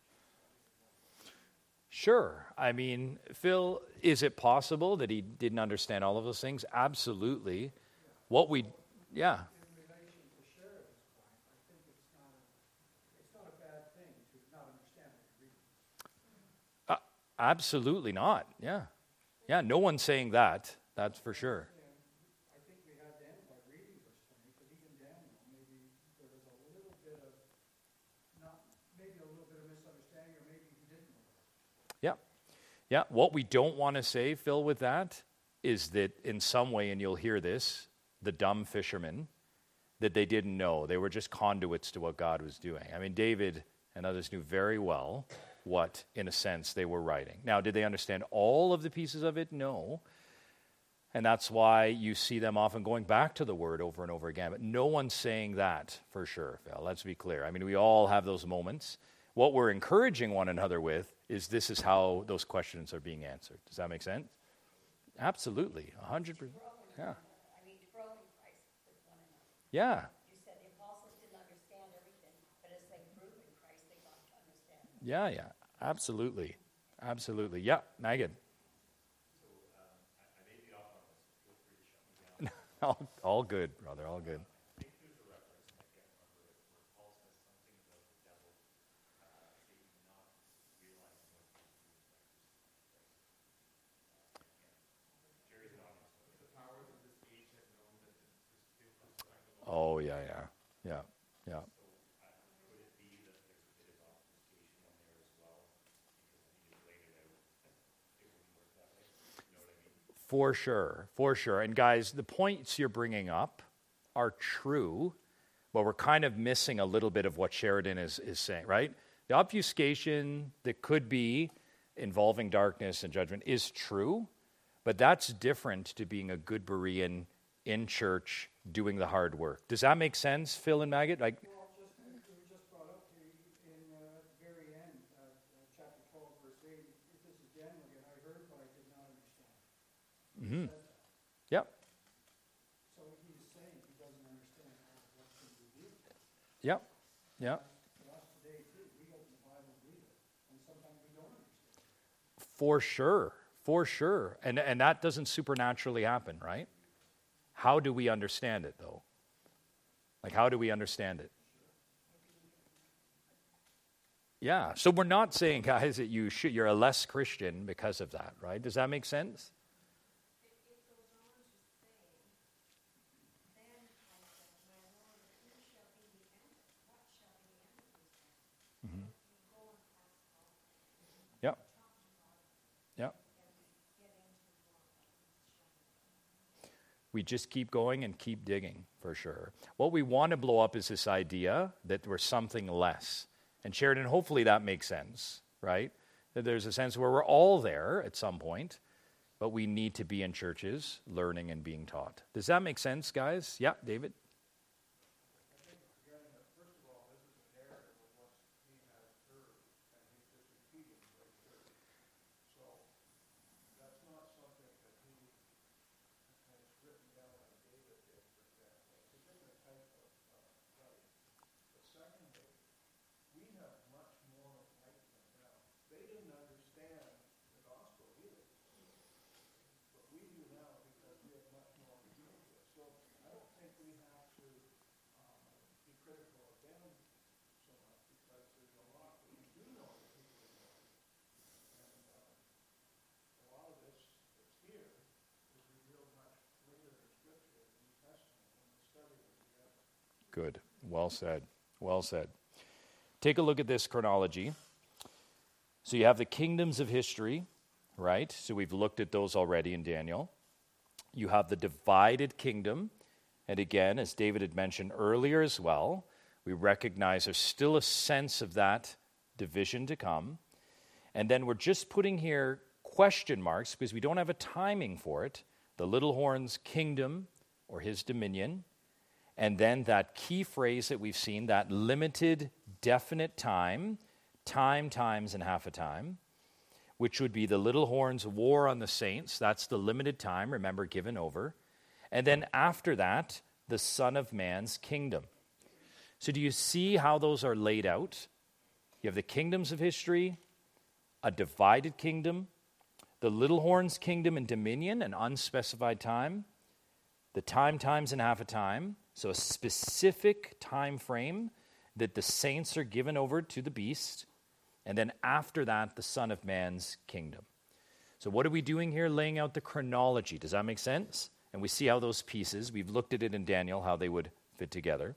Sure. I mean, Phil, is it possible that he didn't understand all of those things? Absolutely. Yeah. In relation to Sheridan's point, I think it's not a bad thing to not understand what you're reading. Absolutely not. Yeah, no one's saying that. That's for sure. I think we had Daniel by reading verse 20, because even Daniel, maybe there was a little bit of misunderstanding, or maybe he didn't know. Yeah. What we don't want to say, Phil, with that is that in some way, and you'll hear this, the dumb fishermen, that they didn't know. They were just conduits to what God was doing. I mean, David and others knew very well what, in a sense, they were writing. Now, did they understand all of the pieces of it? No. And that's why you see them often going back to the Word over and over again. But no one's saying that for sure, Phil. Let's be clear. I mean, we all have those moments. What we're encouraging one another with is this is how those questions are being answered. Does that make sense? Absolutely. 100%. Yeah. Yeah. You said the apostles didn't understand everything, but as they grew in Christ, they got to understand. Yeah. Absolutely. Yeah, Megan. So I may be off on this. Feel free to shut me down. All good, brother. All good. I think there's a reference, and I can't remember it, where Paul says something about the devil, Satan not realizing what he was doing by crucifying Christ. Jerry's nodding. The powers of this age have known that this crucifying the Lord. Oh, yeah. So could it be that there's a bit of obfuscation on there as well? Because when you laid it out, it wouldn't work that way. You know what I mean? For sure. And guys, the points you're bringing up are true, but we're kind of missing a little bit of what Sheridan is saying, right? The obfuscation that could be involving darkness and judgment is true, but that's different to being a good Berean in church doing the hard work. Does that make sense, Phil and Maggot? Well, we just brought up in the very end, chapter 12, verse 8, if this is Daniel again, I heard, but I did not understand. Mm-hmm. He says that. Yep. So he's saying he doesn't understand what's been revealed. Yeah. For us today, too, we open the Bible and read it, and sometimes we don't understand. For sure. And that doesn't supernaturally happen, right? How do we understand it, though? Like, how do we understand it? Yeah. So we're not saying, guys, that you're a less Christian because of that, right? Does that make sense? It goes on to say, then I said, my Lord, who shall be the end? What shall be the end of these things? Mm-hmm. Go and ask God. Yep. Talk to God Yep. and get into what He's showing. We just keep going and keep digging, for sure. What we want to blow up is this idea that we're something less. And Sheridan, hopefully that makes sense, right? That there's a sense where we're all there at some point, but we need to be in churches learning and being taught. Does that make sense, guys? Yeah, David? Good. Well said. Well said. Take a look at this chronology. So you have the kingdoms of history, right? So we've looked at those already in Daniel. You have the divided kingdom. And again, as David had mentioned earlier as well, we recognize there's still a sense of that division to come. And then we're just putting here question marks because we don't have a timing for it. The little horn's kingdom or his dominion. And then that key phrase that we've seen, that limited, definite time, times, and half a time, which would be the little horn's war on the saints. That's the limited time, remember, given over. And then after that, the Son of Man's kingdom. So do you see how those are laid out? You have the kingdoms of history, a divided kingdom, the little horn's kingdom and dominion, an unspecified time, the times, and half a time. So a specific time frame that the saints are given over to the beast. And then after that, the Son of Man's kingdom. So what are we doing here? Laying out the chronology. Does that make sense? And we see how those pieces, we've looked at it in Daniel, how they would fit together.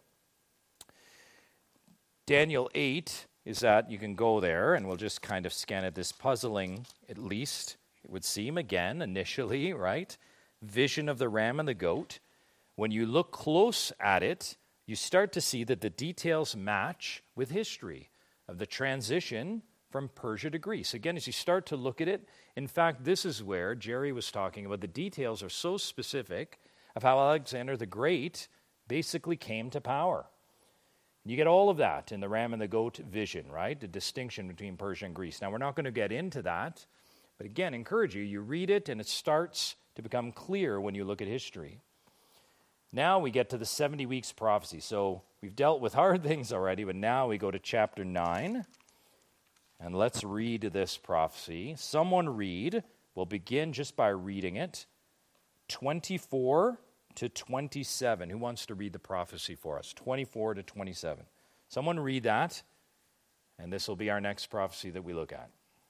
Daniel 8 is that, you can go there, and we'll just kind of scan it. This puzzling, at least, it would seem, again, initially, right? Vision of the ram and the goat. When you look close at it, you start to see that the details match with history of the transition from Persia to Greece. Again, as you start to look at it, in fact, this is where Jerry was talking about the details are so specific of how Alexander the Great basically came to power. And you get all of that in the ram and the goat vision, right? The distinction between Persia and Greece. Now, we're not going to get into that, but again, encourage you. You read it, and it starts to become clear when you look at history. Now we get to the 70 weeks prophecy. So we've dealt with hard things already, but now we go to chapter 9. And let's read this prophecy. Someone read. We'll begin just by reading it. 24 to 27. Who wants to read the prophecy for us? 24 to 27. Someone read that, and this will be our next prophecy that we look at.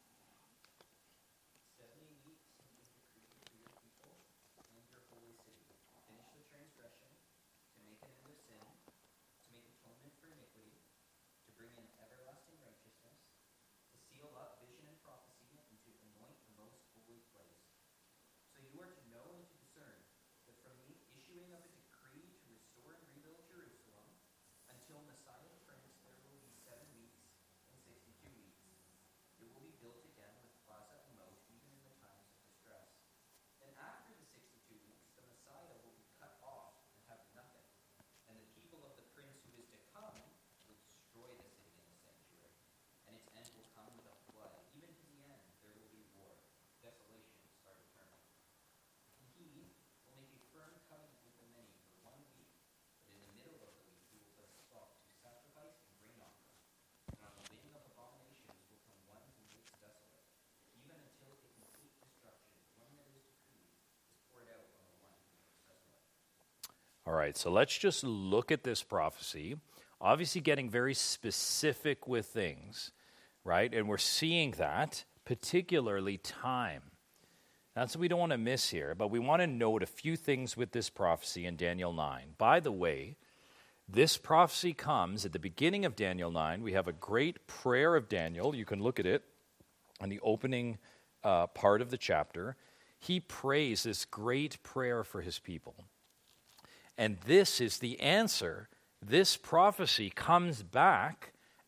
All right, so let's just look at this prophecy. Obviously getting very specific with things, right? And we're seeing that, particularly time. That's what we don't want to miss here, but we want to note a few things with this prophecy in Daniel 9. By the way, this prophecy comes at the beginning of Daniel 9. We have a great prayer of Daniel. You can look at it on the opening part of the chapter. He prays this great prayer for his people. And this is the answer. This prophecy comes back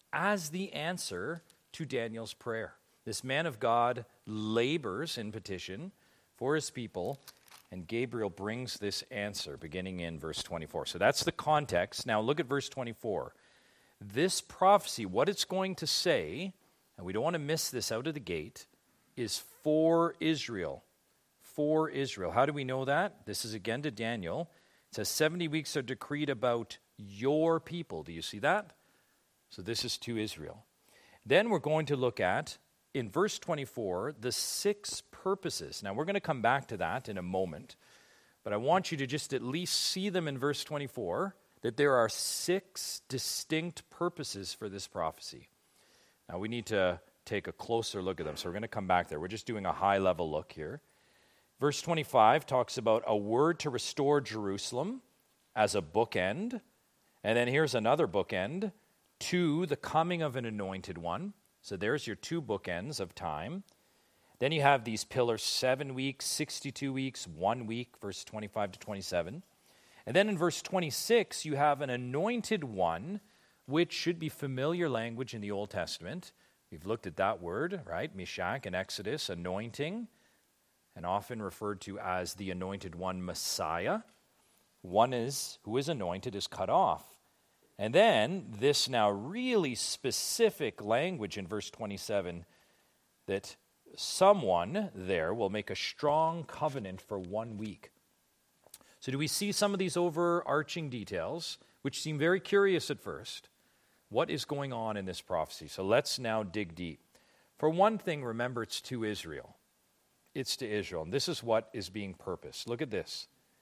as the answer to Daniel's prayer. This man of God labors in petition for his people, and Gabriel brings this answer beginning in verse 24. So that's the context. Now look at verse 24. This prophecy, what it's going to say, and we don't want to miss this out of the gate, is for Israel. For Israel. How do we know that? This is again to Daniel. It says 70 weeks are decreed about your people. Do you see that? So this is to Israel. Then we're going to look at, in verse 24, the 6 purposes. Now we're going to come back to that in a moment, but I want you to just at least see them in verse 24, that there are 6 distinct purposes for this prophecy. Now we need to take a closer look at them, so we're going to come back there. We're just doing a high-level look here. Verse 25 talks about a word to restore Jerusalem as a bookend. And then here's another bookend to the coming of an anointed one. So there's your 2 bookends of time. Then you have these pillars, 7 weeks, 62 weeks, 1 week, verse 25 to 27. And then in verse 26, you have an anointed one, which should be familiar language in the Old Testament. We've looked at that word, right? Meshach in Exodus, anointing, and often referred to as the anointed one, Messiah. One who is anointed is cut off. And then this now really specific language in verse 27 that someone there will make a strong covenant for 1 week. So do we see some of these overarching details, which seem very curious at first? What is going on in this prophecy? So let's now dig deep. For one thing, remember, it's to Israel. It's to Israel. And this is what is being purposed. Look at this.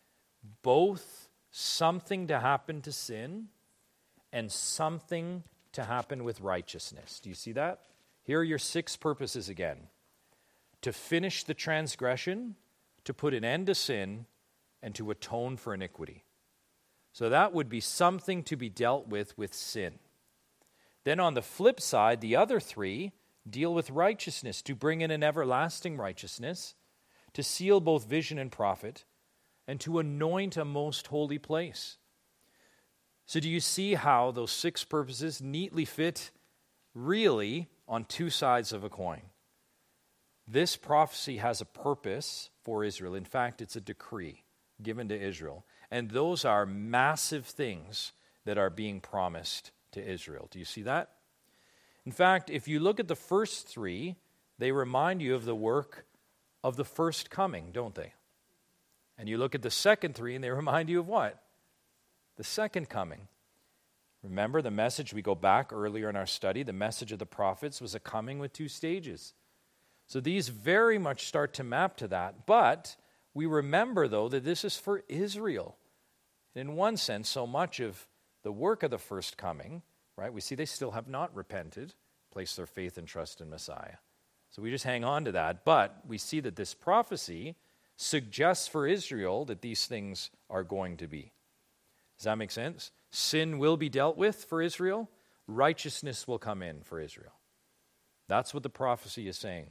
Both something to happen to sin and something to happen with righteousness. Do you see that? Here are your 6 purposes again. To finish the transgression, to put an end to sin, and to atone for iniquity. So that would be something to be dealt with sin. Then on the flip side, the other 3 deal with righteousness, to bring in an everlasting righteousness, to seal both vision and prophet, and to anoint a most holy place. So do you see how those 6 purposes neatly fit really on 2 sides of a coin? This prophecy has a purpose for Israel. In fact, it's a decree given to Israel. And those are massive things that are being promised to Israel. Do you see that? In fact, if you look at the first 3, they remind you of the work of the first coming, don't they? And you look at the second 3, and they remind you of what? The second coming. Remember the message, we go back earlier in our study, the message of the prophets was a coming with 2 stages. So these very much start to map to that. But we remember, though, that this is for Israel. In one sense, so much of the work of the first coming, right, we see they still have not repented, placed their faith and trust in Messiah. So we just hang on to that. But we see that this prophecy suggests for Israel that these things are going to be. Does that make sense? Sin will be dealt with for Israel. Righteousness will come in for Israel. That's what the prophecy is saying.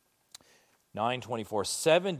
9:24,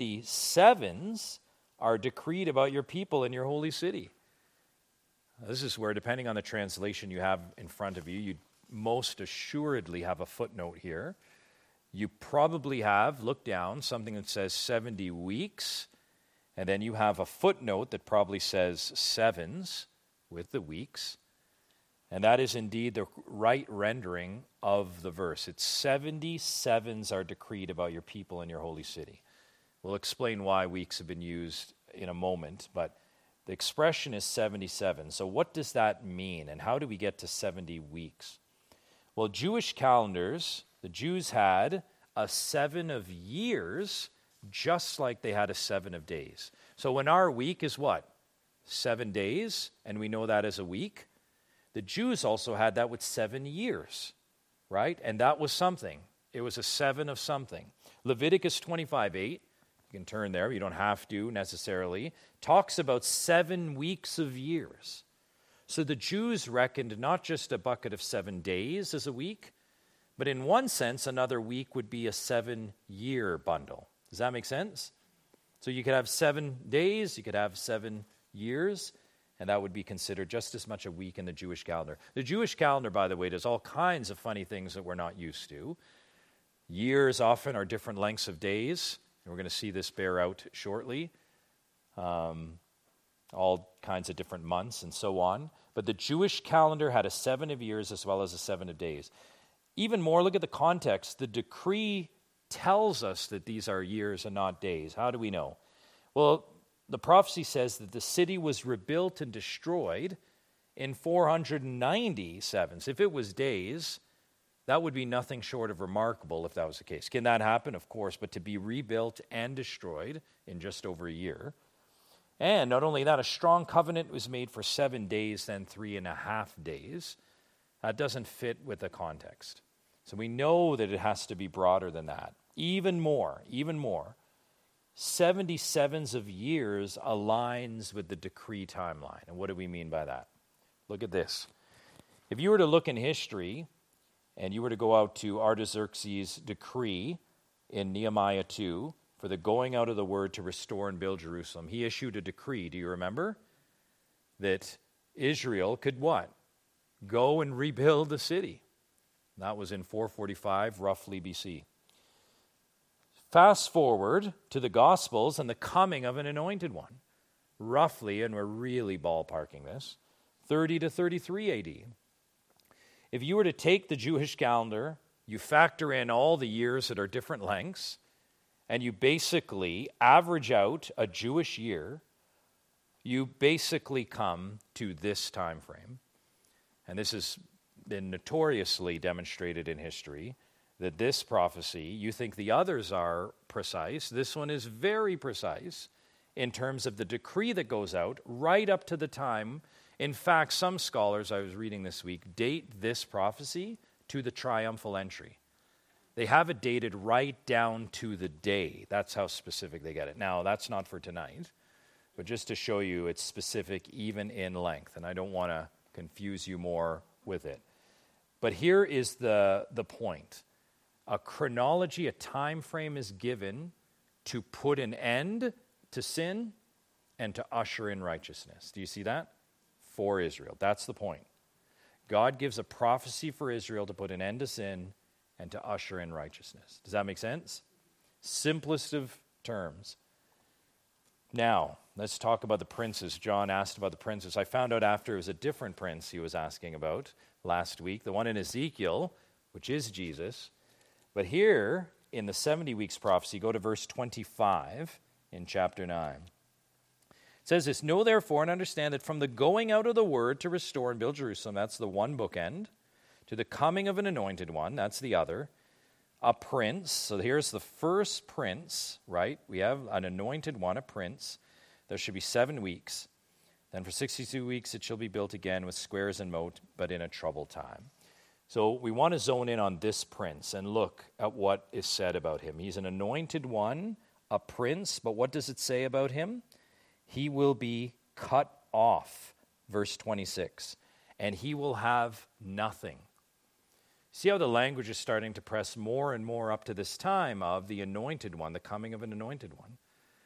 77s are decreed about your people in your holy city. This is where, depending on the translation you have in front of you, you most assuredly have a footnote here. You probably have, look down, something that says 70 weeks, and then you have a footnote that probably says 7s with the weeks. And that is indeed the right rendering of the verse. It's 77s are decreed about your people in your holy city. We'll explain why weeks have been used in a moment, but the expression is 77. So what does that mean, and how do we get to 70 weeks? Well, Jewish calendars, the Jews had a 7 of years, just like they had a 7 of days. So when our week is what? 7 days, and we know that as a week. The Jews also had that with 7 years, right? And that was something. It was a 7 of something. Leviticus 25:8, you can turn there, you don't have to necessarily, talks about 7 weeks of years. So the Jews reckoned not just a bucket of 7 days as a week, but in one sense, another week would be a 7-year bundle. Does that make sense? So you could have 7 days, you could have 7 years, and that would be considered just as much a week in the Jewish calendar. The Jewish calendar, by the way, does all kinds of funny things that we're not used to. Years often are different lengths of days, and we're going to see this bear out shortly. All kinds of different months and so on. But the Jewish calendar had a 7 of years as well as a 7 of days. Even more, look at the context. The decree tells us that these are years and not days. How do we know? Well, the prophecy says that the city was rebuilt and destroyed in 497. So if it was days, that would be nothing short of remarkable if that was the case. Can that happen? Of course, but to be rebuilt and destroyed in just over a year. And not only that, a strong covenant was made for 7 days, then 3.5 days. That doesn't fit with the context. So we know that it has to be broader than that. Even more, 77s of years aligns with the decree timeline. And what do we mean by that? Look at this. If you were to look in history, and you were to go out to Artaxerxes' decree in Nehemiah 2 for the going out of the word to restore and build Jerusalem, he issued a decree, do you remember? That Israel could what? Go and rebuild the city. That was in 445, roughly BC. Fast forward to the Gospels and the coming of an anointed one, roughly, and we're really ballparking this, 30 to 33 AD. If you were to take the Jewish calendar, you factor in all the years that are different lengths, and you basically average out a Jewish year, you basically come to this time frame. And this has been notoriously demonstrated in history, that this prophecy, you think the others are precise, this one is very precise in terms of the decree that goes out right up to the time. In fact, some scholars, I was reading this week, date this prophecy to the triumphal entry. They have it dated right down to the day. That's how specific they get it. Now, that's not for tonight, but just to show you it's specific even in length, and I don't want to confuse you more with it. But here is the point. A chronology, a time frame is given to put an end to sin and to usher in righteousness. Do you see that? For Israel. That's the point. God gives a prophecy for Israel to put an end to sin and to usher in righteousness. Does that make sense? Simplest of terms. Now, let's talk about the princes. John asked about the princes. I found out after it was a different prince he was asking about last week, the one in Ezekiel, which is Jesus. But here, in the 70 weeks prophecy, go to verse 25 in chapter 9. It says this, "Know therefore and understand that from the going out of the word to restore and build Jerusalem," that's the one bookend, "to the coming of an anointed one," that's the other, "a prince," so here's the first prince, right? We have an anointed one, a prince. There should be 7 weeks. Then for 62 weeks it shall be built again with squares and moat, but in a troubled time. So we want to zone in on this prince and look at what is said about him. He's an anointed one, a prince, but what does it say about him? He will be cut off, verse 26, and he will have nothing. See how the language is starting to press more and more up to this time of the anointed one, the coming of an anointed one.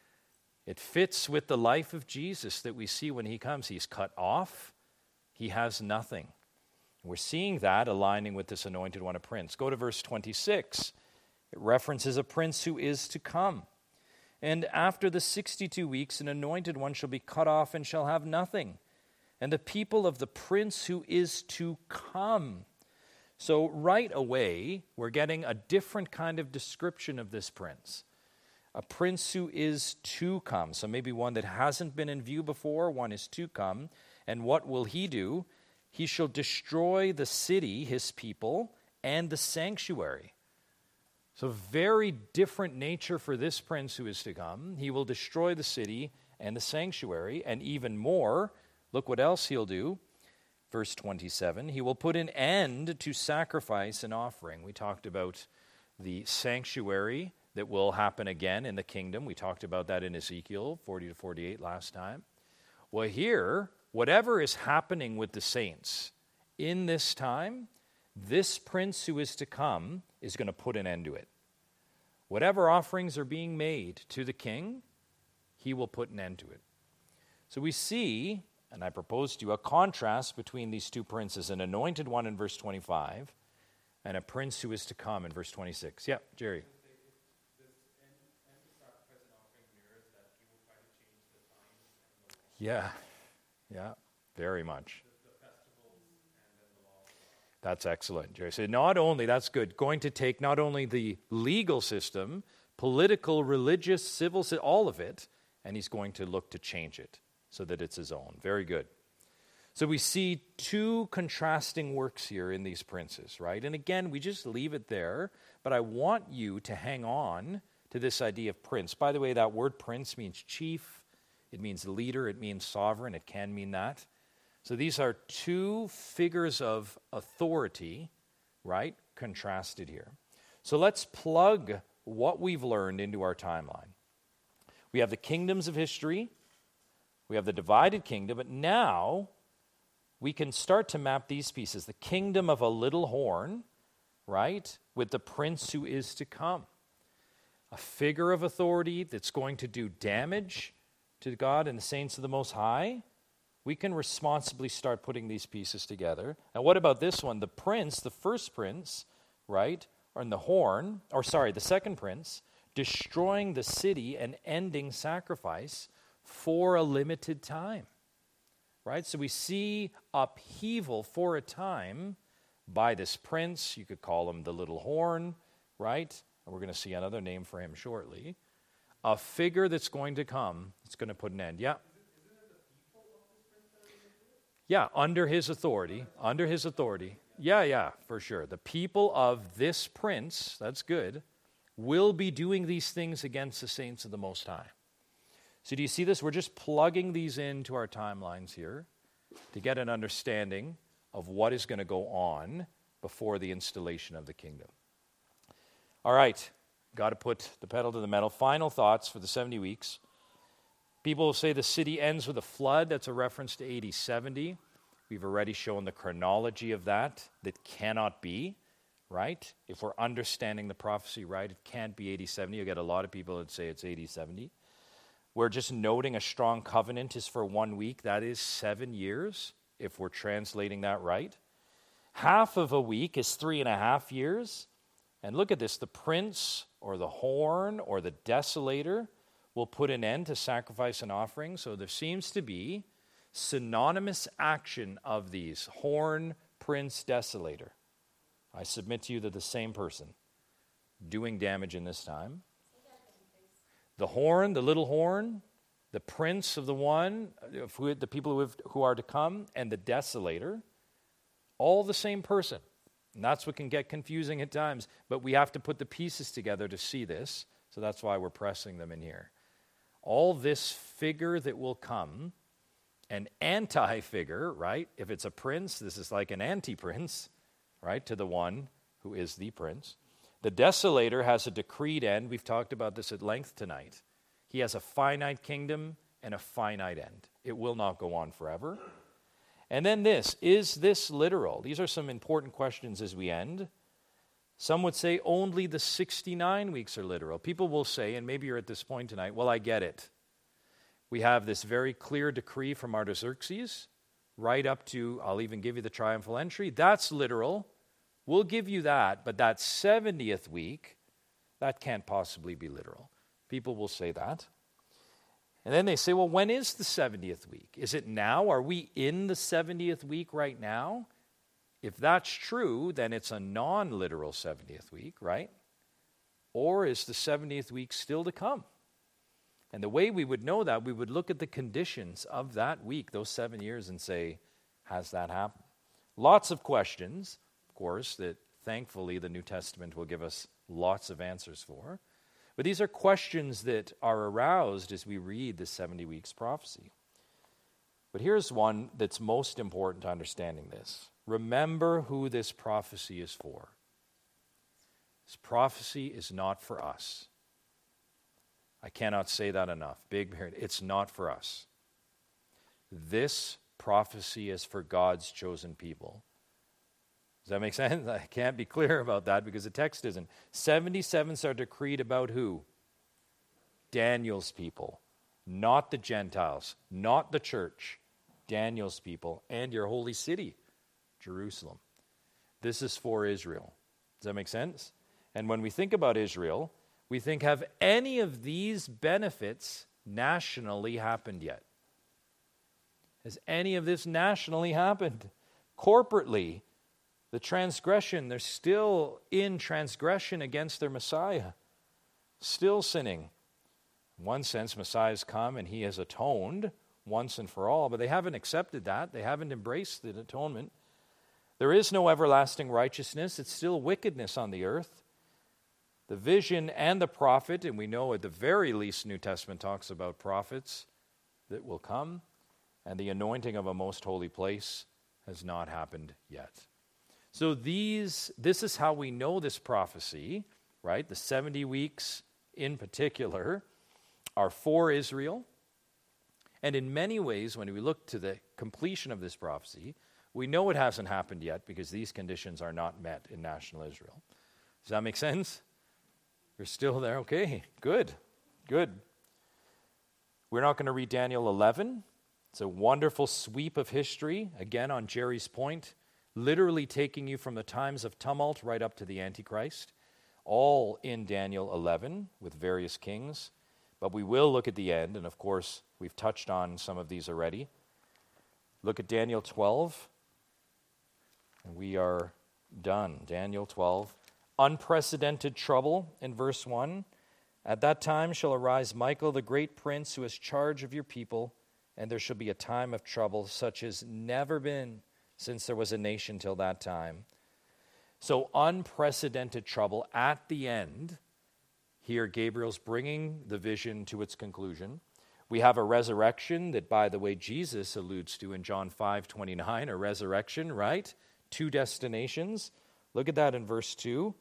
It fits with the life of Jesus that we see when he comes. He's cut off. He has nothing. We're seeing that aligning with this anointed one, a prince. Go to verse 26. It references a prince who is to come. "And after the 62 weeks, an anointed one shall be cut off and shall have nothing. And the people of the prince who is to come." So right away, we're getting a different kind of description of this prince. A prince who is to come. So maybe one that hasn't been in view before, one is to come. And what will he do? He shall destroy the city, his people, and the sanctuary. So very different nature for this prince who is to come. He will destroy the city and the sanctuary, and even more, look what else he'll do. Verse 27, he will put an end to sacrifice and offering. We talked about the sanctuary that will happen again in the kingdom. We talked about that in Ezekiel 40 to 48 last time. Well, here, whatever is happening with the saints in this time, this prince who is to come is going to put an end to it. Whatever offerings are being made to the king, he will put an end to it. So we see and I propose to you a contrast between these two princes, an anointed one in verse 25 and a prince who is to come in verse 26. Yeah, Jerry. Yeah, very much. That's excellent, Jerry. So not only, that's good, going to take not only the legal system, political, religious, civil, all of it, and he's going to look to change it so that it's his own. Very good. So we see two contrasting works here in these princes, right? And again, we just leave it there, but I want you to hang on to this idea of prince. By the way, that word prince means chief, it means leader, it means sovereign, it can mean that. So these are two figures of authority, right, contrasted here. So let's plug what we've learned into our timeline. We have the kingdoms of history, we have the divided kingdom, but now we can start to map these pieces. The kingdom of a little horn, right, with the prince who is to come. A figure of authority that's going to do damage to God and the saints of the Most High. We can responsibly start putting these pieces together. And what about this one? The prince, the first prince, right, or the second prince, destroying the city and ending sacrifice for a limited time. Right? So we see upheaval for a time by this prince. You could call him the little horn, right? And we're going to see another name for him shortly. A figure that's going to come, it's going to put an end. Yeah. Yeah, under his authority. Yeah, for sure. The people of this prince, that's good, will be doing these things against the saints of the Most High. So do you see this? We're just plugging these into our timelines here to get an understanding of what is going to go on before the installation of the kingdom. All right, got to put the pedal to the metal. Final thoughts for the 70 weeks. People will say the city ends with a flood. That's a reference to AD 70. We've already shown the chronology of that cannot be, right? If we're understanding the prophecy right, it can't be AD 70. You'll get a lot of people that say it's AD 70. We're just noting a strong covenant is for 1 week. That is 7 years, if we're translating that right. Half of a week is 3.5 years. And look at this, the prince or the horn or the desolator will put an end to sacrifice and offering. So there seems to be synonymous action of these, horn, prince, desolator. I submit to you that the same person doing damage in this time. The horn, the little horn, the prince of the one, the people who are to come, and the desolator, all the same person. And that's what can get confusing at times. But we have to put the pieces together to see this. So that's why we're pressing them in here. All this figure that will come, an anti-figure, right? If it's a prince, this is like an anti-prince, right, to the one who is the prince. The desolator has a decreed end. We've talked about this at length tonight. He has a finite kingdom and a finite end. It will not go on forever. And then this, is this literal? These are some important questions as we end. Some would say only the 69 weeks are literal. People will say, and maybe you're at this point tonight, well, I get it. We have this very clear decree from Artaxerxes, right up to, I'll even give you the triumphal entry. That's literal. We'll give you that, but that 70th week, that can't possibly be literal. People will say that. And then they say, well, when is the 70th week? Is it now? Are we in the 70th week right now? If that's true, then it's a non-literal 70th week, right? Or is the 70th week still to come? And the way we would know that, we would look at the conditions of that week, those 7 years, and say, has that happened? Lots of questions, of course, that thankfully the New Testament will give us lots of answers for. But these are questions that are aroused as we read the 70 weeks prophecy. But here's one that's most important to understanding this. Remember who this prophecy is for. This prophecy is not for us. I cannot say that enough. It's not for us. This prophecy is for God's chosen people. Does that make sense? I can't be clear about that because the text isn't. 77s are decreed about who? Daniel's people, not the Gentiles, not the church. Daniel's people, and your holy city, Jerusalem. This is for Israel. Does that make sense? And when we think about Israel, we think, have any of these benefits nationally happened yet? Has any of this nationally happened? Corporately, the transgression, they're still in transgression against their Messiah, still sinning. In one sense, Messiah's come and he has atoned once and for all, but they haven't accepted that. They haven't embraced the atonement. There is no everlasting righteousness. It's still wickedness on the earth. The vision and the prophet, and we know at the very least New Testament talks about prophets that will come, and the anointing of a most holy place has not happened yet. So this is how we know this prophecy, right? The 70 weeks in particular are for Israel. And in many ways, when we look to the completion of this prophecy, we know it hasn't happened yet because these conditions are not met in national Israel. Does that make sense? You're still there? Okay, good. We're not going to read Daniel 11. It's a wonderful sweep of history, again on Jerry's point, literally taking you from the times of tumult right up to the Antichrist, all in Daniel 11 with various kings. But we will look at the end, and of course, we've touched on some of these already. Look at Daniel 12, and we are done. Daniel 12. Unprecedented trouble in verse 1. At that time shall arise Michael, the great prince, who has charge of your people, and there shall be a time of trouble such as never been since there was a nation till that time. So unprecedented trouble at the end. Here Gabriel's bringing the vision to its conclusion. We have a resurrection that, by the way, Jesus alludes to in John 5:29, a resurrection, right? 2 destinations. Look at that in verse 2.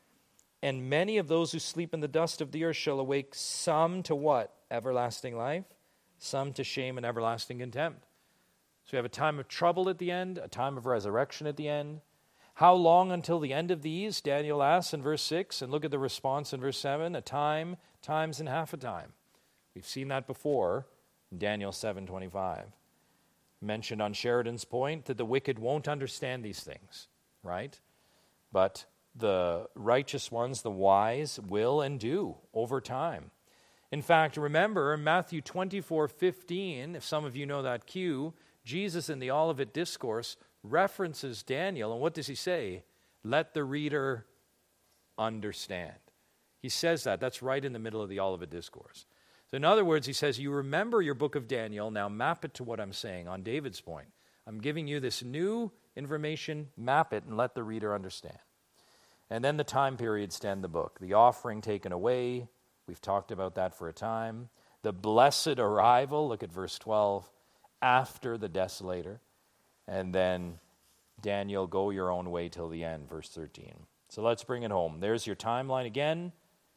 And many of those who sleep in the dust of the earth shall awake, some to what? Everlasting life. Some to shame and everlasting contempt. So we have a time of trouble at the end, a time of resurrection at the end. How long until the end of these? Daniel asks in verse 6, and look at the response in verse 7, a time, times, and half a time. We've seen that before in Daniel 7:25. Mentioned on Sheridan's point that the wicked won't understand these things, right? But the righteous ones, the wise, will and do over time. In fact, remember in Matthew 24:15, if some of you know that cue, Jesus in the Olivet Discourse references Daniel, and what does he say? Let the reader understand. He says that. That's right in the middle of the Olivet Discourse. So in other words, he says, you remember your book of Daniel, now map it to what I'm saying on David's point. I'm giving you this new information, map it, and let the reader understand. And then the time periods to end the book. The offering taken away, we've talked about that for a time. The blessed arrival, look at verse 12, after the desolator. And then Daniel, go your own way till the end, verse 13. So let's bring it home. There's your timeline again.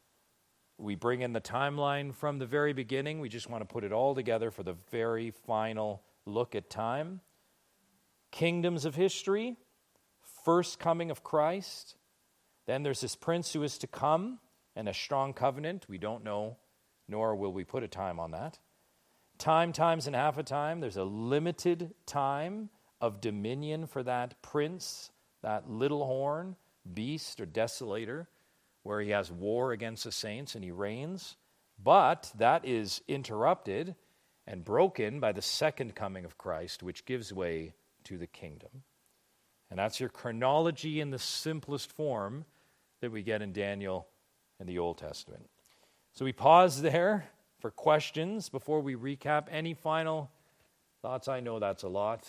We bring in the timeline from the very beginning. We just want to put it all together for the very final look at time. Kingdoms of history, first coming of Christ. Then there's this prince who is to come and a strong covenant. We don't know, nor will we put a time on that. Time, times, and half a time. There's a limited time of dominion for that prince, that little horn, beast or desolator, where he has war against the saints and he reigns. But that is interrupted and broken by the second coming of Christ, which gives way to the kingdom. And that's your chronology in the simplest form that we get in Daniel and the Old Testament. So we pause there for questions before we recap. Any final thoughts? I know that's a lot,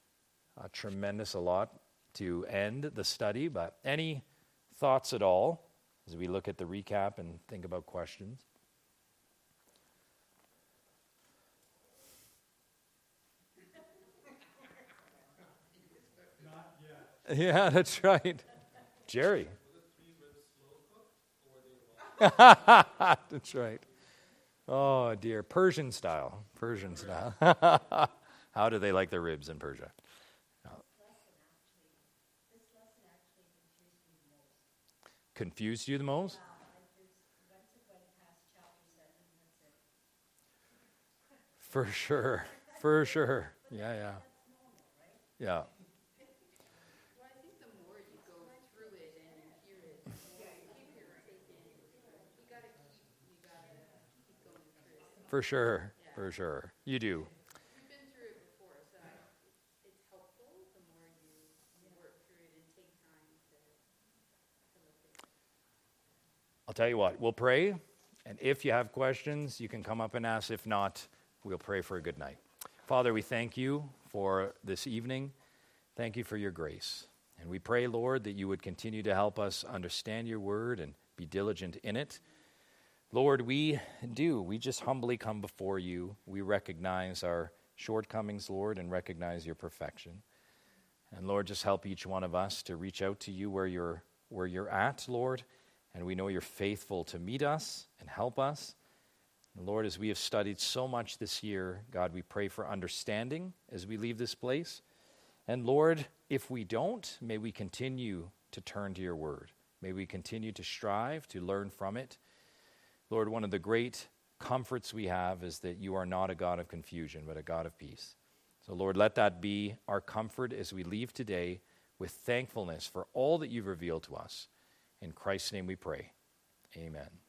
a tremendous a lot to end the study, but any thoughts at all as we look at the recap and think about questions? Not yet. Yeah, that's right. Jerry. That's right. Oh, dear. Persian style. How do they like their ribs in Persia? This lesson actually confused me the most. Confused you the most? Once it went past chapter 7, that's it. For sure. Yeah. Yeah. Well, I think the more you go through it and you hear it, the more you take in. You gotta keep going through it. For sure. For sure. You do. We've been through it before, so it's helpful the more you work through it and take time to look at it. I'll tell you what, we'll pray. And if you have questions, you can come up and ask. If not, we'll pray for a good night. Father, we thank you for this evening. Thank you for your grace. And we pray, Lord, that you would continue to help us understand your word and be diligent in it. Lord, we just humbly come before you. We recognize our shortcomings, Lord, and recognize your perfection. And Lord, just help each one of us to reach out to you where you're at, Lord. And we know you're faithful to meet us and help us. And Lord, as we have studied so much this year, God, we pray for understanding as we leave this place. And Lord, if we don't, may we continue to turn to your word. May we continue to strive to learn from it. Lord, one of the great comforts we have is that you are not a God of confusion, but a God of peace. So Lord, let that be our comfort as we leave today with thankfulness for all that you've revealed to us. In Christ's name we pray. Amen.